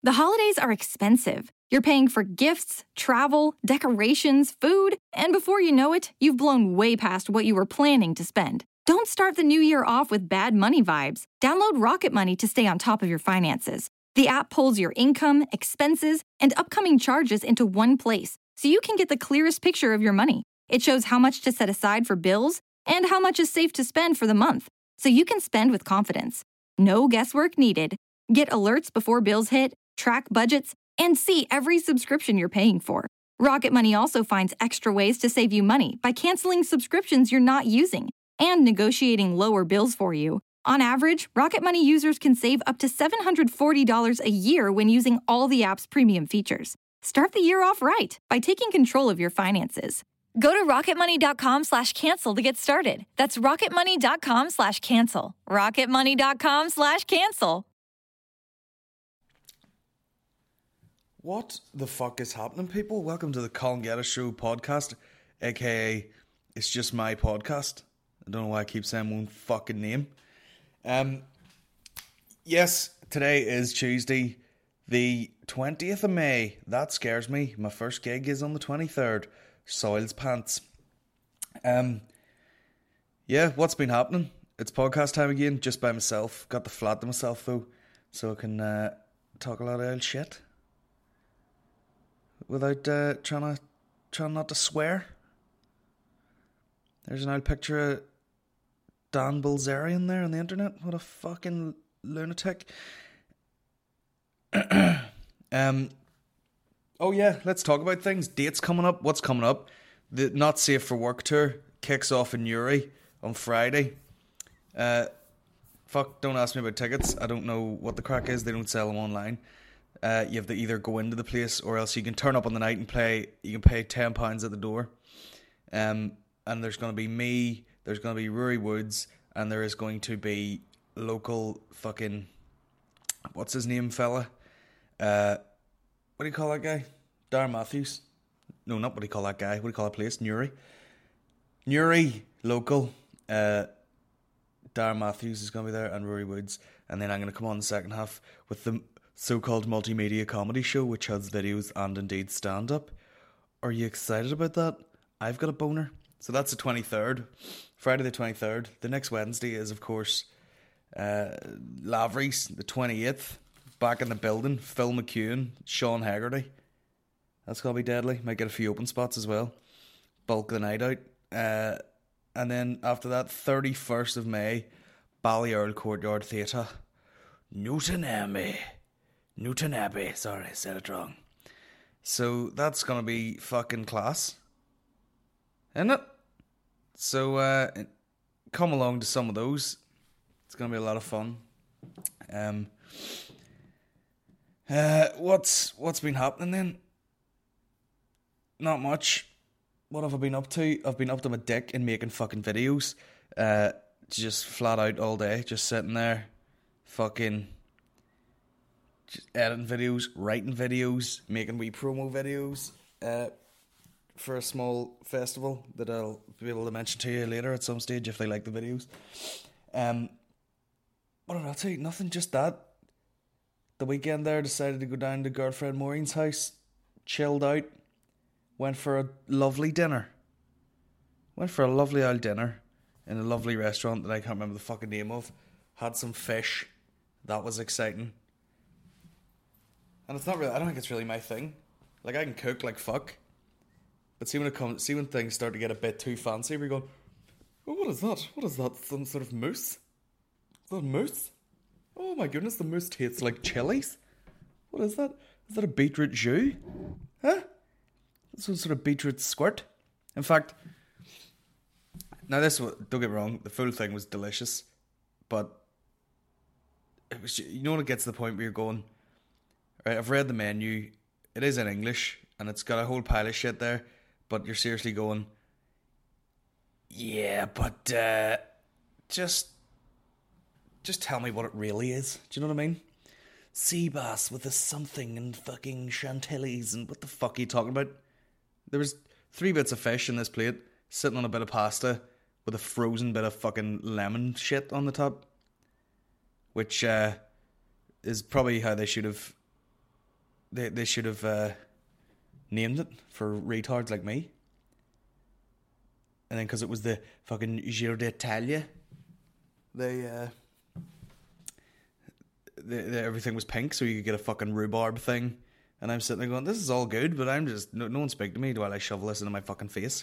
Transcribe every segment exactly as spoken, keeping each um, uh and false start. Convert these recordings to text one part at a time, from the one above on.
The holidays are expensive. You're paying for gifts, travel, decorations, food, and before you know it, you've blown way past what you were planning to spend. Don't start the new year off with bad money vibes. Download Rocket Money to stay on top of your finances. The app pulls your income, expenses, and upcoming charges into one place, so you can get the clearest picture of your money. It shows how much to set aside for bills and how much is safe to spend for the month, so you can spend with confidence. No guesswork needed. Get alerts before bills hit, track budgets, and see every subscription you're paying for. Rocket Money also finds extra ways to save you money by canceling subscriptions you're not using and negotiating lower bills for you. On average, Rocket Money users can save up to seven hundred forty dollars a year when using all the app's premium features. Start the year off right by taking control of your finances. Go to rocketmoney.com slash cancel to get started. That's rocketmoney.com slash cancel. rocketmoney.com slash cancel. What the fuck is happening, people? Welcome to the Colin Geddes Show podcast, aka it's just my podcast. I don't know why I keep saying one fucking name. Um, yes, today is Tuesday, the twentieth of May. That scares me. My first gig is on the twenty-third. Soil's pants. Um, yeah, what's been happening? It's podcast time again, just by myself. Got the flat to myself though, so I can uh, talk a lot of old shit without uh, trying to trying not to swear. There's an old picture of Dan Bilzerian there on the internet. What a fucking lunatic. um. Oh yeah, let's talk about things. Dates coming up. What's coming up? The Not Safe for Work tour kicks off in Newry on Friday. Uh, fuck, don't ask me about tickets. I don't know what the crack is. They don't sell them online. Uh, you have to either go into the place or else you can turn up on the night and play. You can pay ten pounds at the door. Um, and there's going to be me, there's going to be Rory Woods, and there is going to be local fucking, what's his name, fella? Uh... What do you call that guy? Darren Matthews. No, not what do you call that guy. What do you call that place? Newry. Newry, local. Uh, Darren Matthews is going to be there and Rory Woods. And then I'm going to come on the second half with the so-called multimedia comedy show, which has videos and indeed stand-up. Are you excited about that? I've got a boner. So that's the twenty-third. Friday the twenty-third. The next Wednesday is, of course, uh, Lavery's, the twenty-eighth. Back in the building, Phil McEwen, Sean Haggerty. That's going to be deadly. Might get a few open spots as well. Bulk the night out. Uh, and then after that, thirty-first of May, Ballyearl Courtyard Theatre. Newton Abbey. Newton Abbey. Sorry, I said it wrong. So that's going to be fucking class. Isn't it? So uh, come along to some of those. It's going to be a lot of fun. Um... Uh, what's what's been happening then? Not much. What have I been up to? I've been up to my dick and making fucking videos. Uh, just flat out all day, just sitting there, fucking, just editing videos, writing videos, making wee promo videos. Uh, for a small festival that I'll be able to mention to you later at some stage if they like the videos. Um, what did I tell you? Nothing, just that. The weekend there, decided to go down to girlfriend Maureen's house, chilled out, went for a lovely dinner. Went for a lovely old dinner in a lovely restaurant that I can't remember the fucking name of. Had some fish. That was exciting. And it's not really, I don't think it's really my thing. Like, I can cook like fuck. But see when it comes, see when things start to get a bit too fancy, we're going, oh, what is that? What is that? Some sort of mousse? Is that mousse? Oh my goodness, the mousse tastes like chilies. What is that? Is that a beetroot jus? Huh? Some sort of beetroot squirt. In fact, now this, don't get me wrong, the full thing was delicious, but it was, you know when it gets to the point where you're going, right, I've read the menu, it is in English, and it's got a whole pile of shit there, but you're seriously going, yeah, but uh, just... Just tell me what it really is. Do you know what I mean? Sea bass with a something and fucking chantilly's and what the fuck are you talking about? There was three bits of fish in this plate, sitting on a bit of pasta with a frozen bit of fucking lemon shit on the top. Which uh, is probably how they should have they they should have uh, named it for retards like me. And then because it was the fucking Giro d'Italia, they, uh, they, they everything was pink, so you could get a fucking rhubarb thing. And I'm sitting there going, this is all good, but I'm just no, no one speak to me while I shovel this into my fucking face.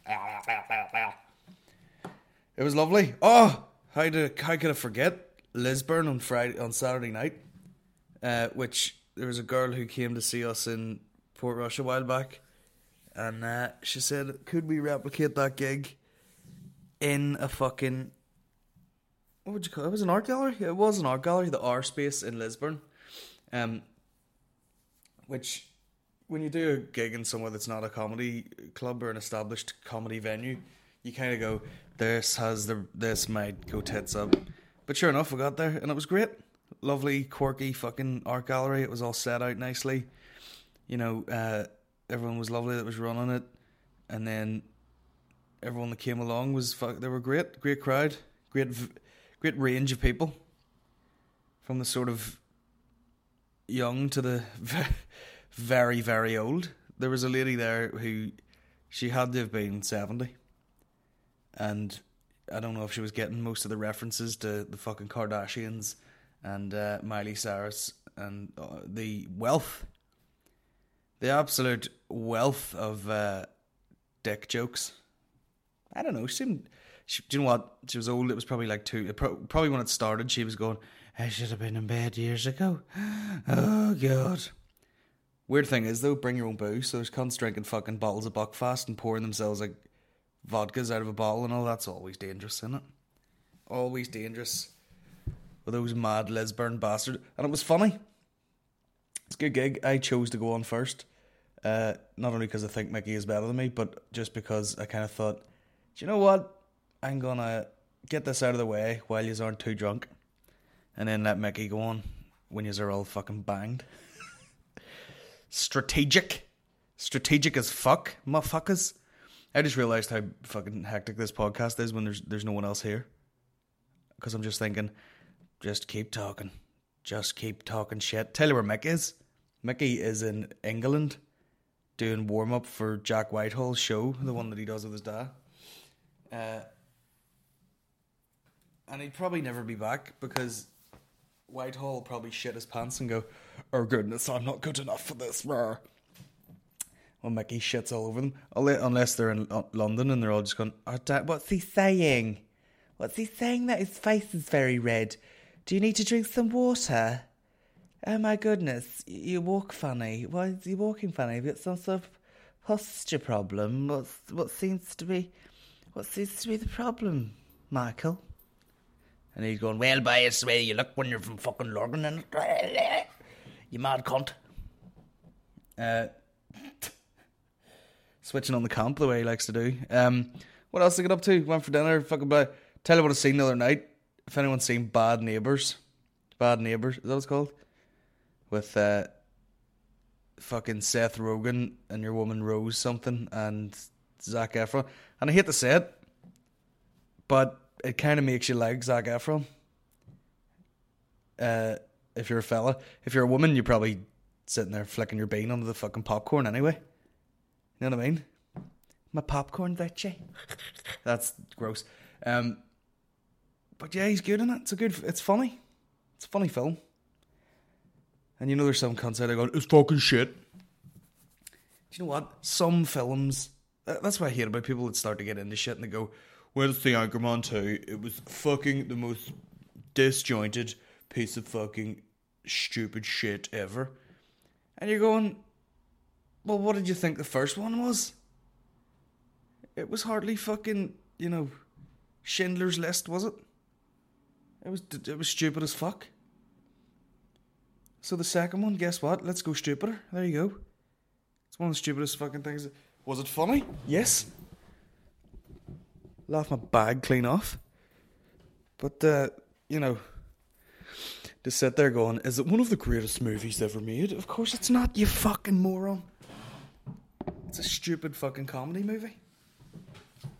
It was lovely. Oh, how did how could I forget Lisburn on Friday on Saturday night? Uh, which there was a girl who came to see us in Portrush a while back, and uh, she said, "Could we replicate that gig in a fucking what would you call it? It was an art gallery. It was an art gallery, the R Space in Lisburn." Um, which when you do a gig in somewhere that's not a comedy club or an established comedy venue, you kind of go, this has the this might go tits up. But sure enough, we got there and it was great. Lovely, quirky fucking art gallery. It was all set out nicely. You know, uh, everyone was lovely that was running it, and then everyone that came along was fuck. They were great, great crowd, great, great range of people, from the sort of young to the very, very old. There was a lady there who she had to have been seventy. And I don't know if she was getting most of the references to the fucking Kardashians and uh, Miley Cyrus and uh, the wealth, the absolute wealth of uh, dick jokes. I don't know. She seemed. She, do you know what? She was old. It was probably like two. Probably when it started, she was going, "I should have been in bed years ago." Oh God. Weird thing is though, bring your own booze. So there's cunts drinking fucking bottles of Buckfast and pouring themselves like vodkas out of a bottle and all. That's always dangerous, isn't it? Always dangerous with those mad Lisburn bastards. And it was funny. It's a good gig. I chose to go on first, uh, not only because I think Mickey is better than me, but just because I kind of thought, do you know what? I'm gonna get this out of the way while you aren't too drunk, and then let Mickey go on when you are all fucking banged. Strategic, strategic as fuck, motherfuckers. I just realised how fucking hectic this podcast is when there's there's no one else here. Because I'm just thinking, just keep talking. Just keep talking shit. Tell you where Mick is. Mickey is in England doing warm-up for Jack Whitehall's show, the one that he does with his dad. Uh, and he'd probably never be back because Whitehall will probably shit his pants and go, oh goodness, I'm not good enough for this. Rawr. Well, Mickey shits all over them. Unless they're in London and they're all just going, oh, Dad, what's he saying? What's he saying that his face is very red? Do you need to drink some water? Oh my goodness, you walk funny. Why is he walking funny? Have you got some sort of posture problem? What's, what seems to be what seems to be the problem, Michael? And he's going, well, by it's the way you look when you're from fucking Lorgan, and you mad cunt. Uh, switching on the camp the way he likes to do. Um, what else did I get up to? Went for dinner. Fucking blah. Tell you what I seen the other night. If anyone's seen Bad Neighbours, Bad Neighbours, is that what it's called? With uh, fucking Seth Rogen and your woman Rose something and Zac Efron. And I hate to say it, but it kind of makes you like Zac Efron. Uh, if you're a fella. If you're a woman, you're probably sitting there flicking your bean under the fucking popcorn anyway. You know what I mean? My popcorn veggie. That's gross. Um, but yeah, he's good in it. It's a good. It's funny. It's a funny film. And you know, there's some cunts out there going, "It's fucking shit." Do you know what? Some films. That's what I hate about people that start to get into shit and they go, "Well, it's the Anchorman two. It was fucking the most disjointed piece of fucking stupid shit ever." And you're going, well, what did you think the first one was? It was hardly fucking, you know, Schindler's List, was it? It was it was stupid as fuck. So the second one, guess what? Let's go stupider. There you go. It's one of the stupidest fucking things. Was it funny? Yes. Laugh my bag clean off. But, uh, you know, to sit there going, is it one of the greatest movies ever made? Of course it's not, you fucking moron. It's a stupid fucking comedy movie.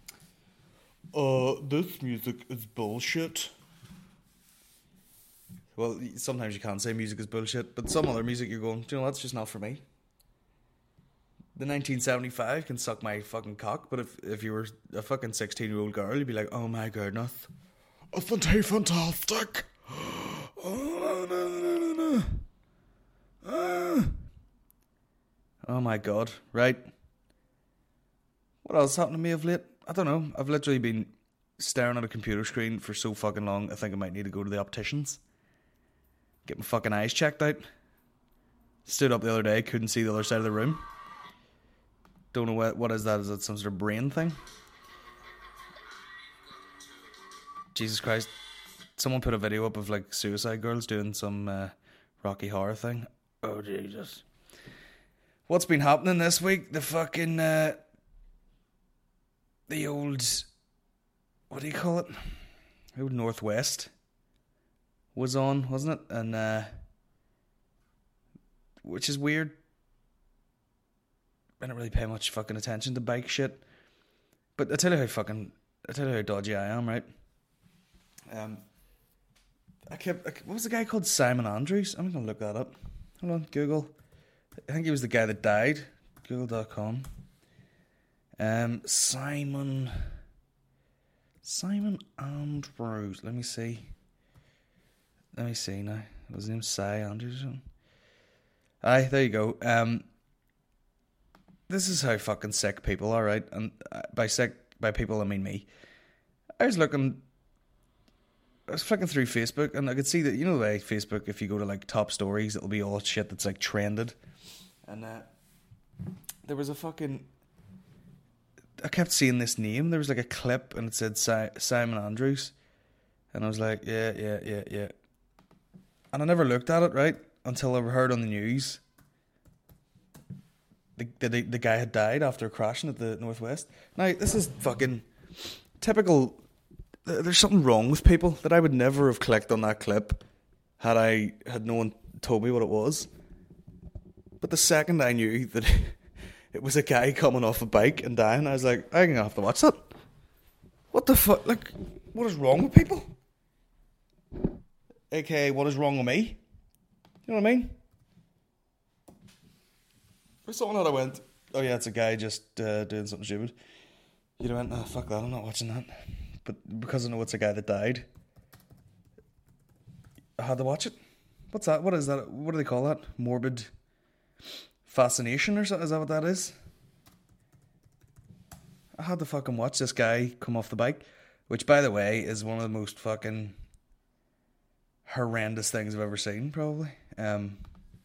Uh, this music is bullshit. Well, sometimes you can't say music is bullshit, but some other music you're going, do you know what, that's just not for me. The nineteen seventy-five can suck my fucking cock, but if if you were a fucking sixteen-year-old girl, you'd be like, oh my goodness, isn't he fantastic? Oh, no, no, no, no. Ah. Oh my god, right. What else happened to me of late? I don't know. I've literally been staring at a computer screen for so fucking long, I think I might need to go to the opticians. Get my fucking eyes checked out. Stood up the other day, couldn't see the other side of the room. Don't know what, what is that? Is that some sort of brain thing? Jesus Christ. Someone put a video up of like Suicide Girls doing some uh, Rocky Horror thing. Oh Jesus. What's been happening this week? The fucking uh, the old, what do you call it? The old Northwest was on, wasn't it? And uh, which is weird. I don't really pay much fucking attention to bike shit. But I tell you how fucking I tell you how dodgy I am, right? Um I kept I, what was the guy called? Simon Andrews? I'm gonna look that up. Hold on, Google. I think he was the guy that died. Google dot com. Um Simon Simon Andrews. Let me see. Let me see now. Was his name Cy Andrews or something? Aye, there you go. Um This is how fucking sick people are, right? And by sick, by people I mean me. I was looking, I was flicking through Facebook, and I could see that, you know the way Facebook, if you go to like top stories, it'll be all shit that's like trended. And uh, there was a fucking, I kept seeing this name. There was like a clip, and it said si- Simon Andrews, and I was like, yeah, yeah, yeah, yeah. And I never looked at it, right, until I heard on the news. The, the the guy had died after crashing at the Northwest. Now, this is fucking typical. There's something wrong with people that I would never have clicked on that clip had I had no one told me what it was. But the second I knew that it was a guy coming off a bike and dying, I was like, I'm gonna have to watch that. What the fuck? Like, what is wrong with people? A K A, what is wrong with me? You know what I mean? For something that I went, oh yeah, it's a guy just uh, doing something stupid. You'd have went, oh fuck that, I'm not watching that. But because I know it's a guy that died, I had to watch it. What's that? What is that? What do they call that? Morbid fascination or something? Is that what that is? I had to fucking watch this guy come off the bike, which, by the way, is one of the most fucking horrendous things I've ever seen, probably. Um...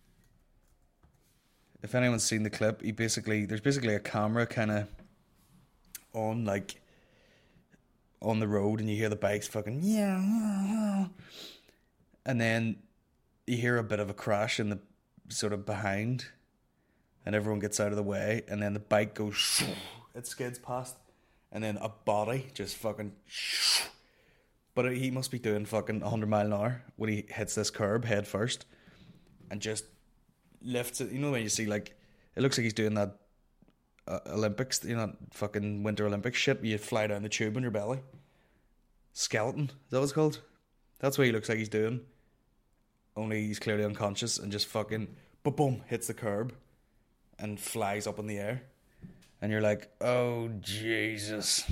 If anyone's seen the clip, he basically there's basically a camera kind of on like on the road, and you hear the bikes fucking yeah, yeah, yeah, and then you hear a bit of a crash in the sort of behind, and everyone gets out of the way, and then the bike goes, it skids past, and then a body just fucking, but he must be doing fucking one hundred mile an hour when he hits this curb head first, and just lifts it. You know when you see like it looks like he's doing that uh, Olympics, you know, fucking Winter Olympics shit where you fly down the tube on your belly. Skeleton, is that what it's called? That's what he looks like he's doing. Only he's clearly unconscious and just fucking boom, boom, hits the curb and flies up in the air. And you're like, oh Jesus.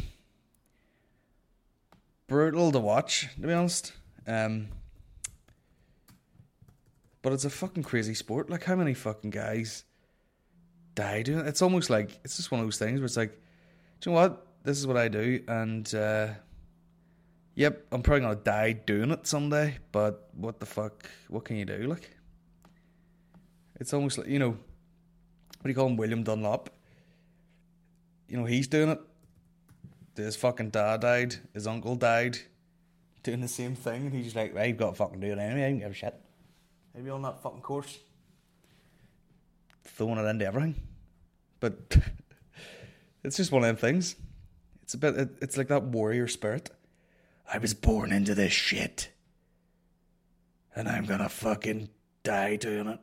Brutal to watch, to be honest. Um But it's a fucking crazy sport. Like, how many fucking guys die doing it? It's almost like, it's just one of those things where it's like, do you know what? This is what I do, and, uh, yep, I'm probably going to die doing it someday, but what the fuck, what can you do, like? It's almost like, you know, what do you call him, William Dunlop? You know, he's doing it. His fucking dad died, his uncle died, doing the same thing, and he's just like, well, you've got to fucking do it anyway, I don't give a shit. Maybe on that fucking course. Throwing it into everything. But it's just one of them things. It's a bit, it, it's like that warrior spirit. I was born into this shit. And I'm gonna fucking die doing it.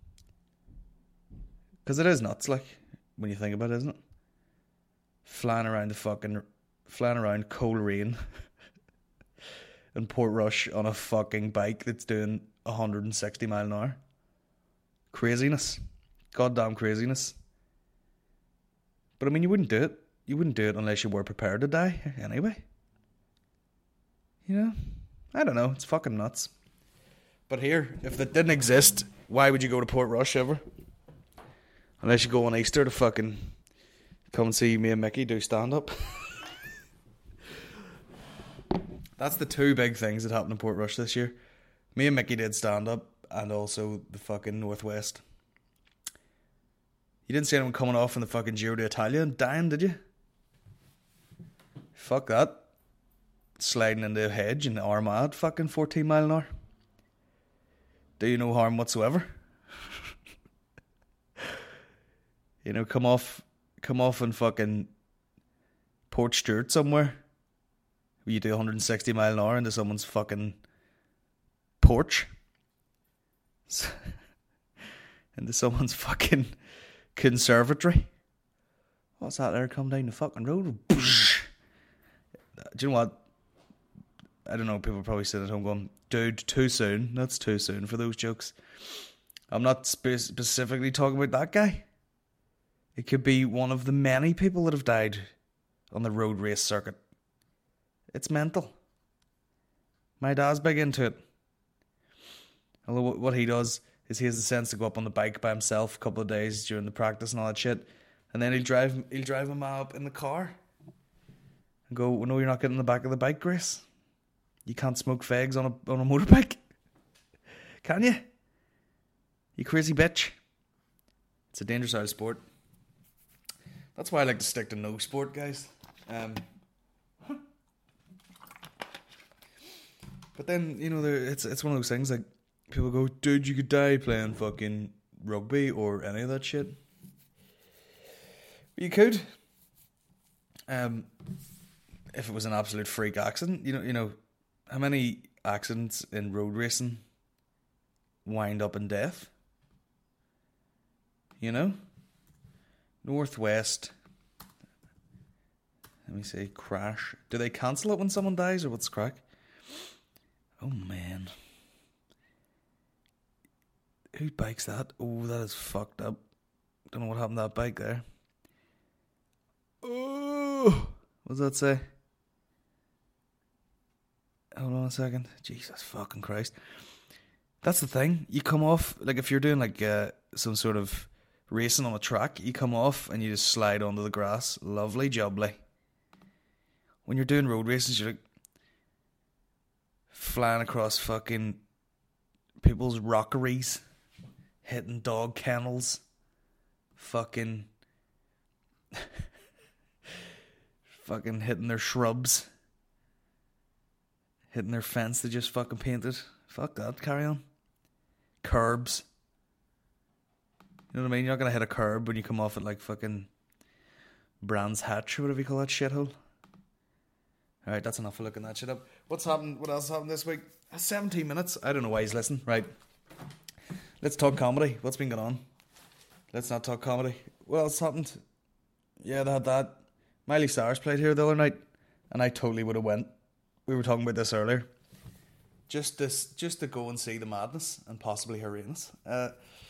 Because it is nuts, like, when you think about it, isn't it? Flying around the fucking, flying around cold rain. in Portrush on a fucking bike that's doing one hundred sixty mile an hour. Craziness. Goddamn craziness. But I mean, you wouldn't do it. You wouldn't do it unless you were prepared to die anyway. You know? I don't know. It's fucking nuts. But here, if that didn't exist, why would you go to Portrush ever? Unless you go on Easter to fucking come and see me and Mickey do stand-up. That's the two big things that happened in Portrush this year. Me and Mickey did stand-up, and also the fucking Northwest. You didn't see anyone coming off in the fucking Giro d'Italia and dying, did you? Fuck that. Sliding into a hedge in Armagh fucking fourteen mile an hour. Do you no harm whatsoever? You know, come off come off in fucking Port Stewart somewhere where you do one hundred sixty mile an hour into someone's fucking porch. Into someone's fucking conservatory. What's that there? Come down the fucking road. Do you know what? I don't know, people are probably sitting at home going, dude, too soon. That's too soon for those jokes. I'm not spe- specifically talking about that guy. It could be one of the many people that have died on the road race circuit. It's mental. My dad's big into it. Although what he does is he has the sense to go up on the bike by himself a couple of days during the practice and all that shit. And then he'll drive he'll drive a man up in the car and go, well, no, you're not getting in the back of the bike, Grace. You can't smoke fags on a on a motorbike. Can you? You crazy bitch. It's a dangerous out of sport. That's why I like to stick to no sport, guys. Um, but then, you know, it's it's one of those things like people go, dude, you could die playing fucking rugby or any of that shit. You could. Um, if it was an absolute freak accident, you know, you know. How many accidents in road racing wind up in death? You know? Northwest. Let me say crash. Do they cancel it when someone dies or what's the crack? Oh man. Who bikes that? Oh, that is fucked up. Don't know what happened to that bike there. Oh, what does that say? Hold on a second. Jesus fucking Christ. That's the thing. You come off, like if you're doing like uh, some sort of racing on a track, you come off and you just slide onto the grass. Lovely jubbly. When you're doing road races, you're like flying across fucking people's rockeries, hitting dog kennels, fucking fucking hitting their shrubs. Hitting their fence they just fucking painted. Fuck that, carry on. Curbs. You know what I mean? You're not going to hit a curb when you come off at like fucking Brands Hatch or whatever you call that shithole. Alright, that's enough for looking that shit up. What's happened? What else happened this week? seventeen minutes. I don't know why he's listening. Right. Let's talk comedy. What's been going on? Let's not talk comedy. What else happened? Yeah, they had that. Miley Cyrus played here the other night and I totally would have went. We were talking about this earlier. Just this, just to go and see the madness and possibly her Uranus. Uh,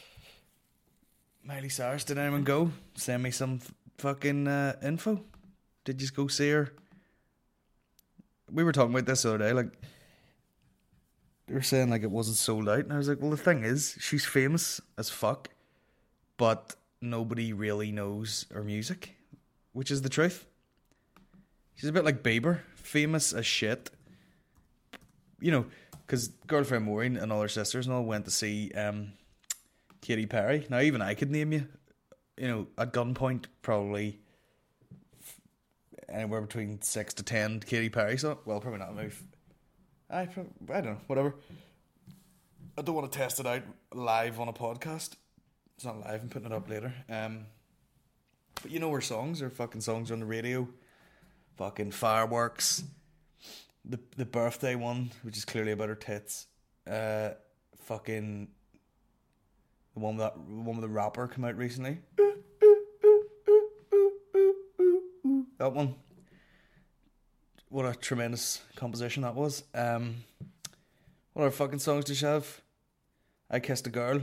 Miley Cyrus, did anyone go? Send me some f- fucking uh, info. Did you go see her? We were talking about this the other day. Like, they were saying like it wasn't sold out, and I was like, well, the thing is, she's famous as fuck, but nobody really knows her music, which is the truth. She's a bit like Bieber. Famous as shit. You know, because Girlfriend Maureen and all her sisters and all went to see um, Katy Perry. Now, even I could name you, you know, at gunpoint, probably anywhere between six to ten Katy Perry. So, well, probably not. Maybe, I, I don't know, whatever. I don't want to test it out live on a podcast. It's not live, I'm putting it up later. Um, but you know her songs, her fucking songs on the radio. Fucking Fireworks, the the birthday one, which is clearly about her tits. Uh, fucking the one that the one with the rapper come out recently. That one. what a tremendous composition that was. Um, what other fucking songs did she have? I Kissed a Girl.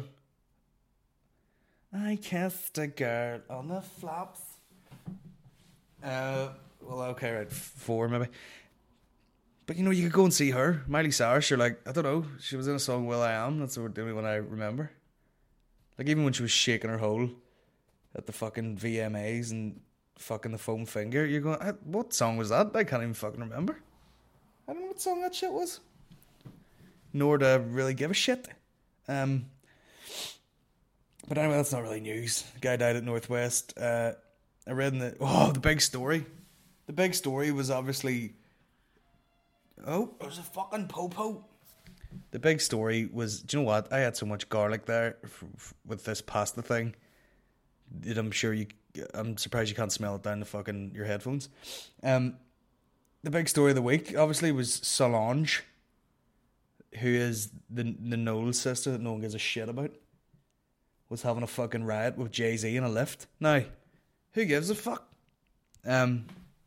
I kissed a girl on the flops. Uh, well, okay, right, four maybe. But you know, you could go and see her, Miley Cyrus. You're like, I don't know, she was in a song "Will I Am." That's the only one I remember. Like even when she was shaking her hole at the fucking V M As and fucking the foam finger, you're going, what song was that? I can't even fucking remember. I don't know what song that shit was. Nor do I really give a shit. Um. But anyway, that's not really news. The guy died at Northwest. Uh, I read in the... Oh, the big story. The big story was obviously... Oh, there's a fucking popo. The big story was... Do you know what? I had so much garlic there f- f- with this pasta thing that I'm sure you... I'm surprised you can't smell it down the fucking... your headphones. Um, the big story of the week, obviously, was Solange, who is the, the Knowles sister that no one gives a shit about, was having a fucking riot with Jay-Z in a lift. Now, who gives a fuck? Um,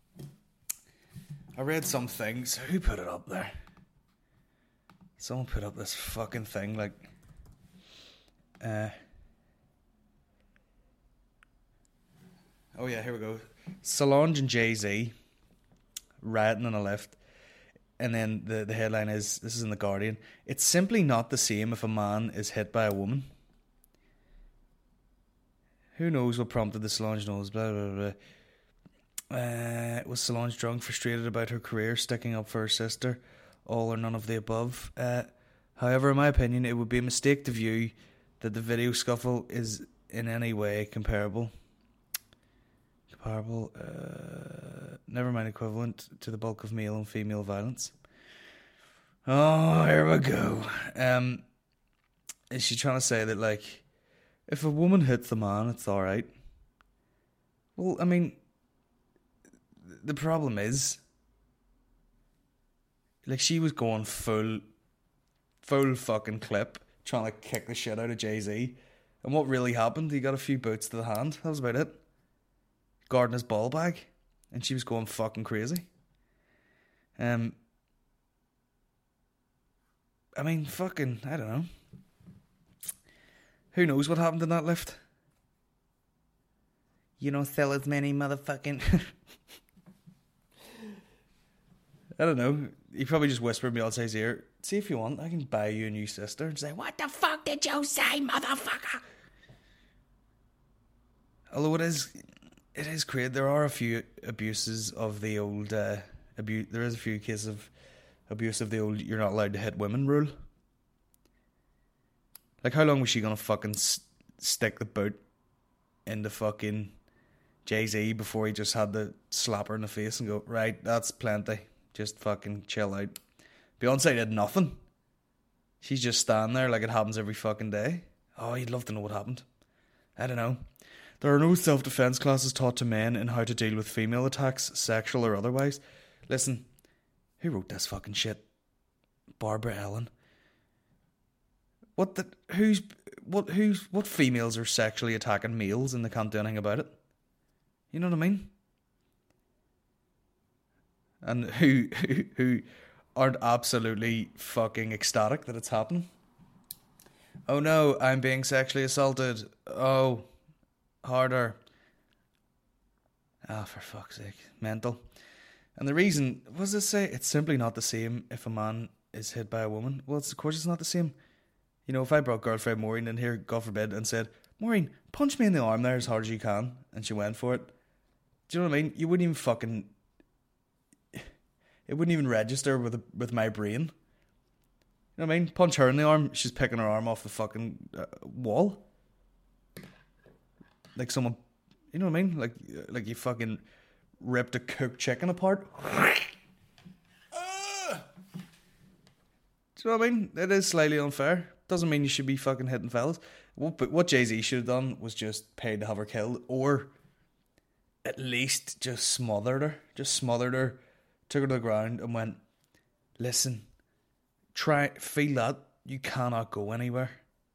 I read some things. Who put it up there? Someone put up this fucking thing, like... Uh, oh yeah, here we go. Solange and Jay-Z rioting in a lift. And then the, the headline is, this is in The Guardian, it's simply not the same if a man is hit by a woman. Who knows what prompted the Solange Knowles, blah, blah, blah. Uh, was Solange drunk, frustrated about her career, sticking up for her sister? All or none of the above. Uh, however, in my opinion, it would be a mistake to view that the video scuffle is in any way comparable. Comparable, uh, never mind equivalent to the bulk of male and female violence. Oh, here we go. Um, is she trying to say that, like, if a woman hits the man, it's alright? Well, I mean, the problem is, like, she was going full, full fucking clip, trying to kick the shit out of Jay-Z. And what really happened? He got a few boots to the hand. That was about it. Guarding his ball bag. And she was going fucking crazy. Um, I mean, fucking, I don't know. Who knows what happened in that lift? You don't sell as many motherfucking... I don't know. He probably just whispered me outside his ear, see if you want, I can buy you a new sister. And say, what the fuck did you say, motherfucker? Although it is, it is great. There are a few abuses of the old, uh, abu- there is a few cases of abuse of the old, you're not allowed to hit women rule. Like, how long was she gonna fucking s- stick the boot into fucking Jay-Z before he just had to slap her in the face and go, right, that's plenty. Just fucking chill out. Beyonce did nothing. She's just standing there like it happens every fucking day. Oh, you'd love to know what happened. I don't know. There are no self-defense classes taught to men in how to deal with female attacks, sexual or otherwise. Listen, who wrote this fucking shit? Barbara Ellen. What the... Who's... What who's... What females are sexually attacking males and they can't do anything about it? You know what I mean? And who, who who aren't absolutely fucking ecstatic that it's happening. Oh no, I'm being sexually assaulted. Oh, harder. Ah, oh, for fuck's sake. Mental. And the reason, what does it say? It's simply not the same if a man is hit by a woman. Well, it's, of course it's not the same. You know, if I brought girlfriend Maureen in here, God forbid, and said, Maureen, punch me in the arm there as hard as you can, and she went for it. Do you know what I mean? You wouldn't even fucking... It wouldn't even register with a, with my brain. You know what I mean? Punch her in the arm, she's picking her arm off the fucking uh, wall. Like someone, you know what I mean? Like like you fucking ripped a cooked chicken apart. uh! Do you know what I mean? It is slightly unfair. Doesn't mean you should be fucking hitting fellas. What, but what Jay-Z should have done was just paid to have her killed, or at least just smothered her. Just smothered her. Took her to the ground and went, listen, try, feel that, you cannot go anywhere.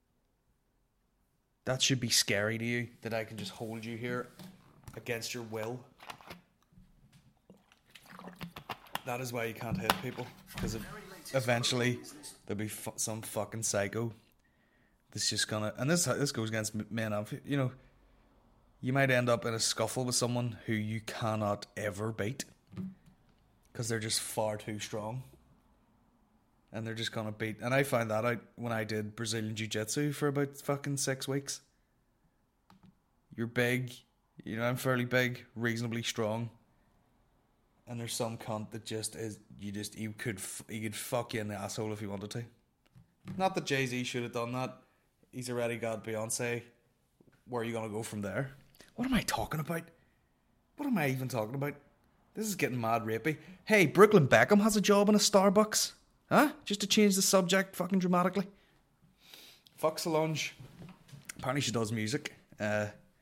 That should be scary to you, that I can just hold you here against your will. that is why you can't hit people, because eventually there'll be fu- some fucking psycho that's just gonna, and this this goes against men and, you know, you might end up in a scuffle with someone who you cannot ever beat because they're just far too strong, and they're just gonna beat. And I found that out when I did Brazilian Jiu-Jitsu for about fucking six weeks. You're big, you know, I'm fairly big, reasonably strong, and there's some cunt that just is, you just, you could, he could fuck you in the asshole if he wanted to. Not that Jay-Z should have done that. He's already got Beyonce. Where are you gonna go from there? What am I talking about? What am I even talking about? This is getting mad rapey. Hey, Brooklyn Beckham has a job in a Starbucks. Huh? Just to change the subject fucking dramatically. Fuck Solange. Apparently she does music. Uh,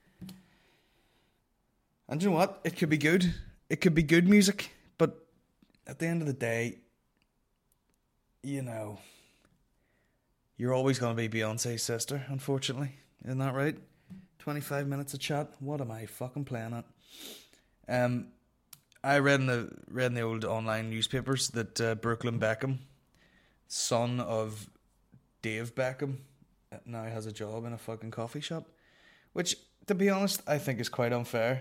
and you know what? It could be good. It could be good music. But at the end of the day, you know, you're always going to be Beyonce's sister, unfortunately. Isn't that right? twenty-five minutes of chat. What am I fucking playing at? Um, I read in the read in the old online newspapers that uh, Brooklyn Beckham, son of Dave Beckham, now has a job in a fucking coffee shop. Which, to be honest, I think is quite unfair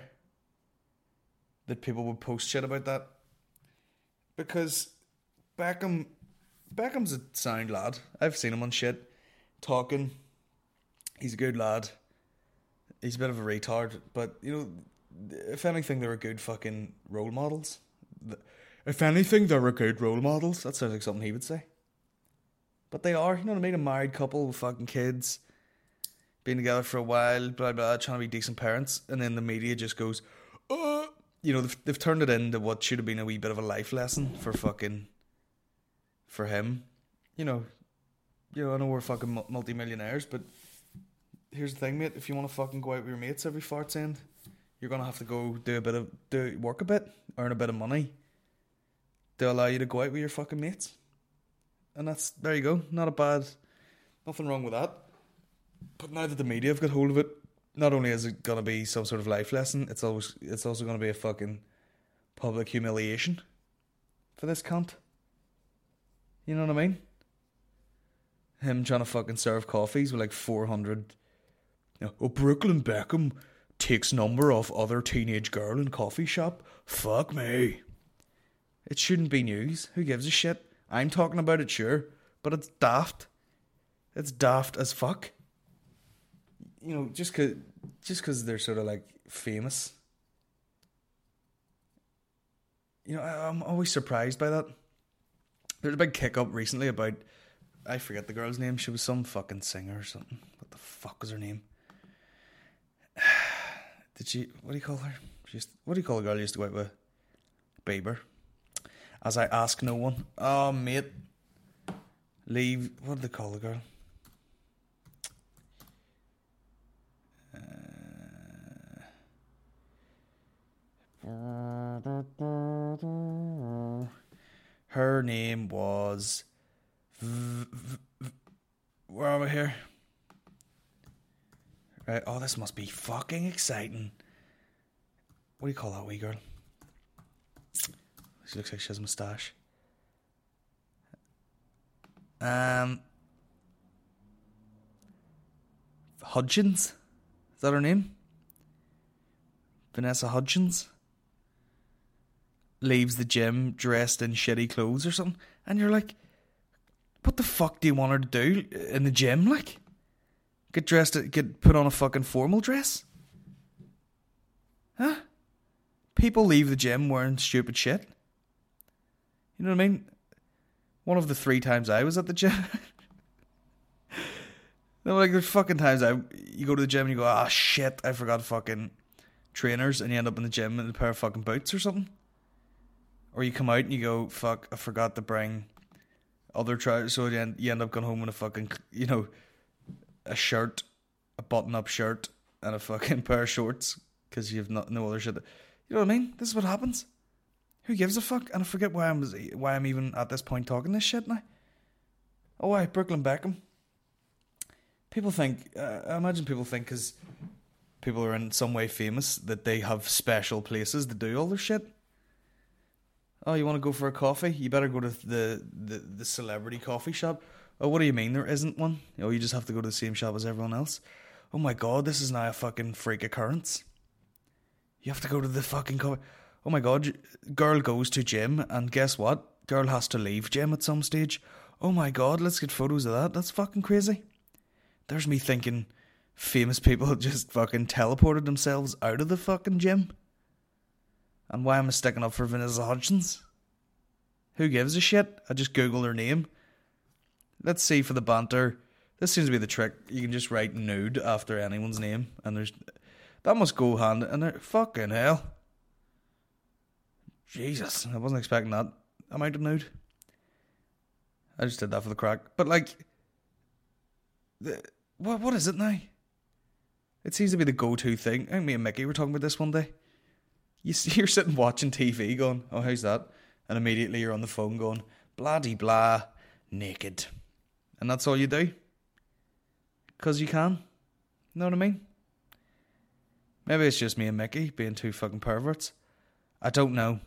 that people would post shit about that. Because Beckham, Beckham's a sound lad. I've seen him on shit, talking. He's a good lad. He's a bit of a retard, but, you know, if anything, they're a good fucking role models. If anything, they're a good role models. That sounds like something he would say. But they are, you know what I mean? A married couple with fucking kids, been together for a while, blah, blah, trying to be decent parents, and then the media just goes, uh, you know, they've, they've turned it into what should have been a wee bit of a life lesson for fucking, for him. You know, you know, I know we're fucking multi-millionaires, but here's the thing, mate. If you want to fucking go out with your mates every fart's end, you're going to have to go do a bit of, do work a bit, earn a bit of money to allow you to go out with your fucking mates. And that's, there you go. Not a bad, nothing wrong with that. But now that the media have got hold of it, not only is it going to be some sort of life lesson, it's always, it's also going to be a fucking public humiliation for this cunt. You know what I mean? Him trying to fucking serve coffees with like four hundred, you know, oh, Brooklyn Beckham takes number off other teenage girl in coffee shop. Fuck me. It shouldn't be news. Who gives a shit? I'm talking about it, sure, but it's daft. It's daft as fuck. You know, just cause, just cause they're sort of like famous. You know, I, I'm always surprised by that. There's a big kick up recently about, I forget the girl's name. She was some fucking singer or something. What the fuck was her name? Did she, what do you call her? She used, what do you call a girl you used to go out with? Bieber. As I ask no one. Oh, mate. Leave, what did they call the girl? Uh, her name was... V- v- v- where are we here? Right. Oh, this must be fucking exciting. What do you call that wee girl? She looks like she has a moustache. Um, Hudgens? Is that her name? Vanessa Hudgens? Leaves the gym dressed in shitty clothes or something. And you're like, what the fuck do you want her to do in the gym, like? Get dressed, get put on a fucking formal dress? Huh? People leave the gym wearing stupid shit. You know what I mean? One of the three times I was at the gym. No, like there's fucking times I you go to the gym and you go, ah, shit, I forgot fucking trainers, and you end up in the gym in a pair of fucking boots or something. Or you come out and you go, fuck, I forgot to bring other trousers, so you end, you end up going home with a fucking, you know, a shirt, a button-up shirt, and a fucking pair of shorts, because you have no, no other shit. You know what I mean? This is what happens. Who gives a fuck? And I forget why I'm why I'm even at this point talking this shit now. Oh, why Brooklyn Beckham? People think, uh, I imagine people think because people are in some way famous that they have special places to do all their shit. Oh, you want to go for a coffee? You better go to the, the, the celebrity coffee shop. Oh, what do you mean there isn't one? Oh, you just have to go to the same shop as everyone else? Oh my god, this is now a fucking freak occurrence. You have to go to the fucking coffee... Oh my god, girl goes to gym, and guess what? Girl has to leave gym at some stage. Oh my god, let's get photos of that. That's fucking crazy. There's me thinking famous people just fucking teleported themselves out of the fucking gym. And why am I sticking up for Vanessa Hudgens? Who gives a shit? I just Google her name. Let's see for the banter. This seems to be the trick. You can just write nude after anyone's name, and there's... That must go hand in there. Fucking hell. Jesus, I wasn't expecting that amount of nude. I just did that for the crack. But like, the, what what is it now? It seems to be the go-to thing. I think me and Mickey were talking about this one day. You see, you're sitting watching T V going, oh, how's that? And immediately you're on the phone going, blah-de-blah, naked. And that's all you do. Because you can. You know what I mean? Maybe it's just me and Mickey being two fucking perverts. I don't know.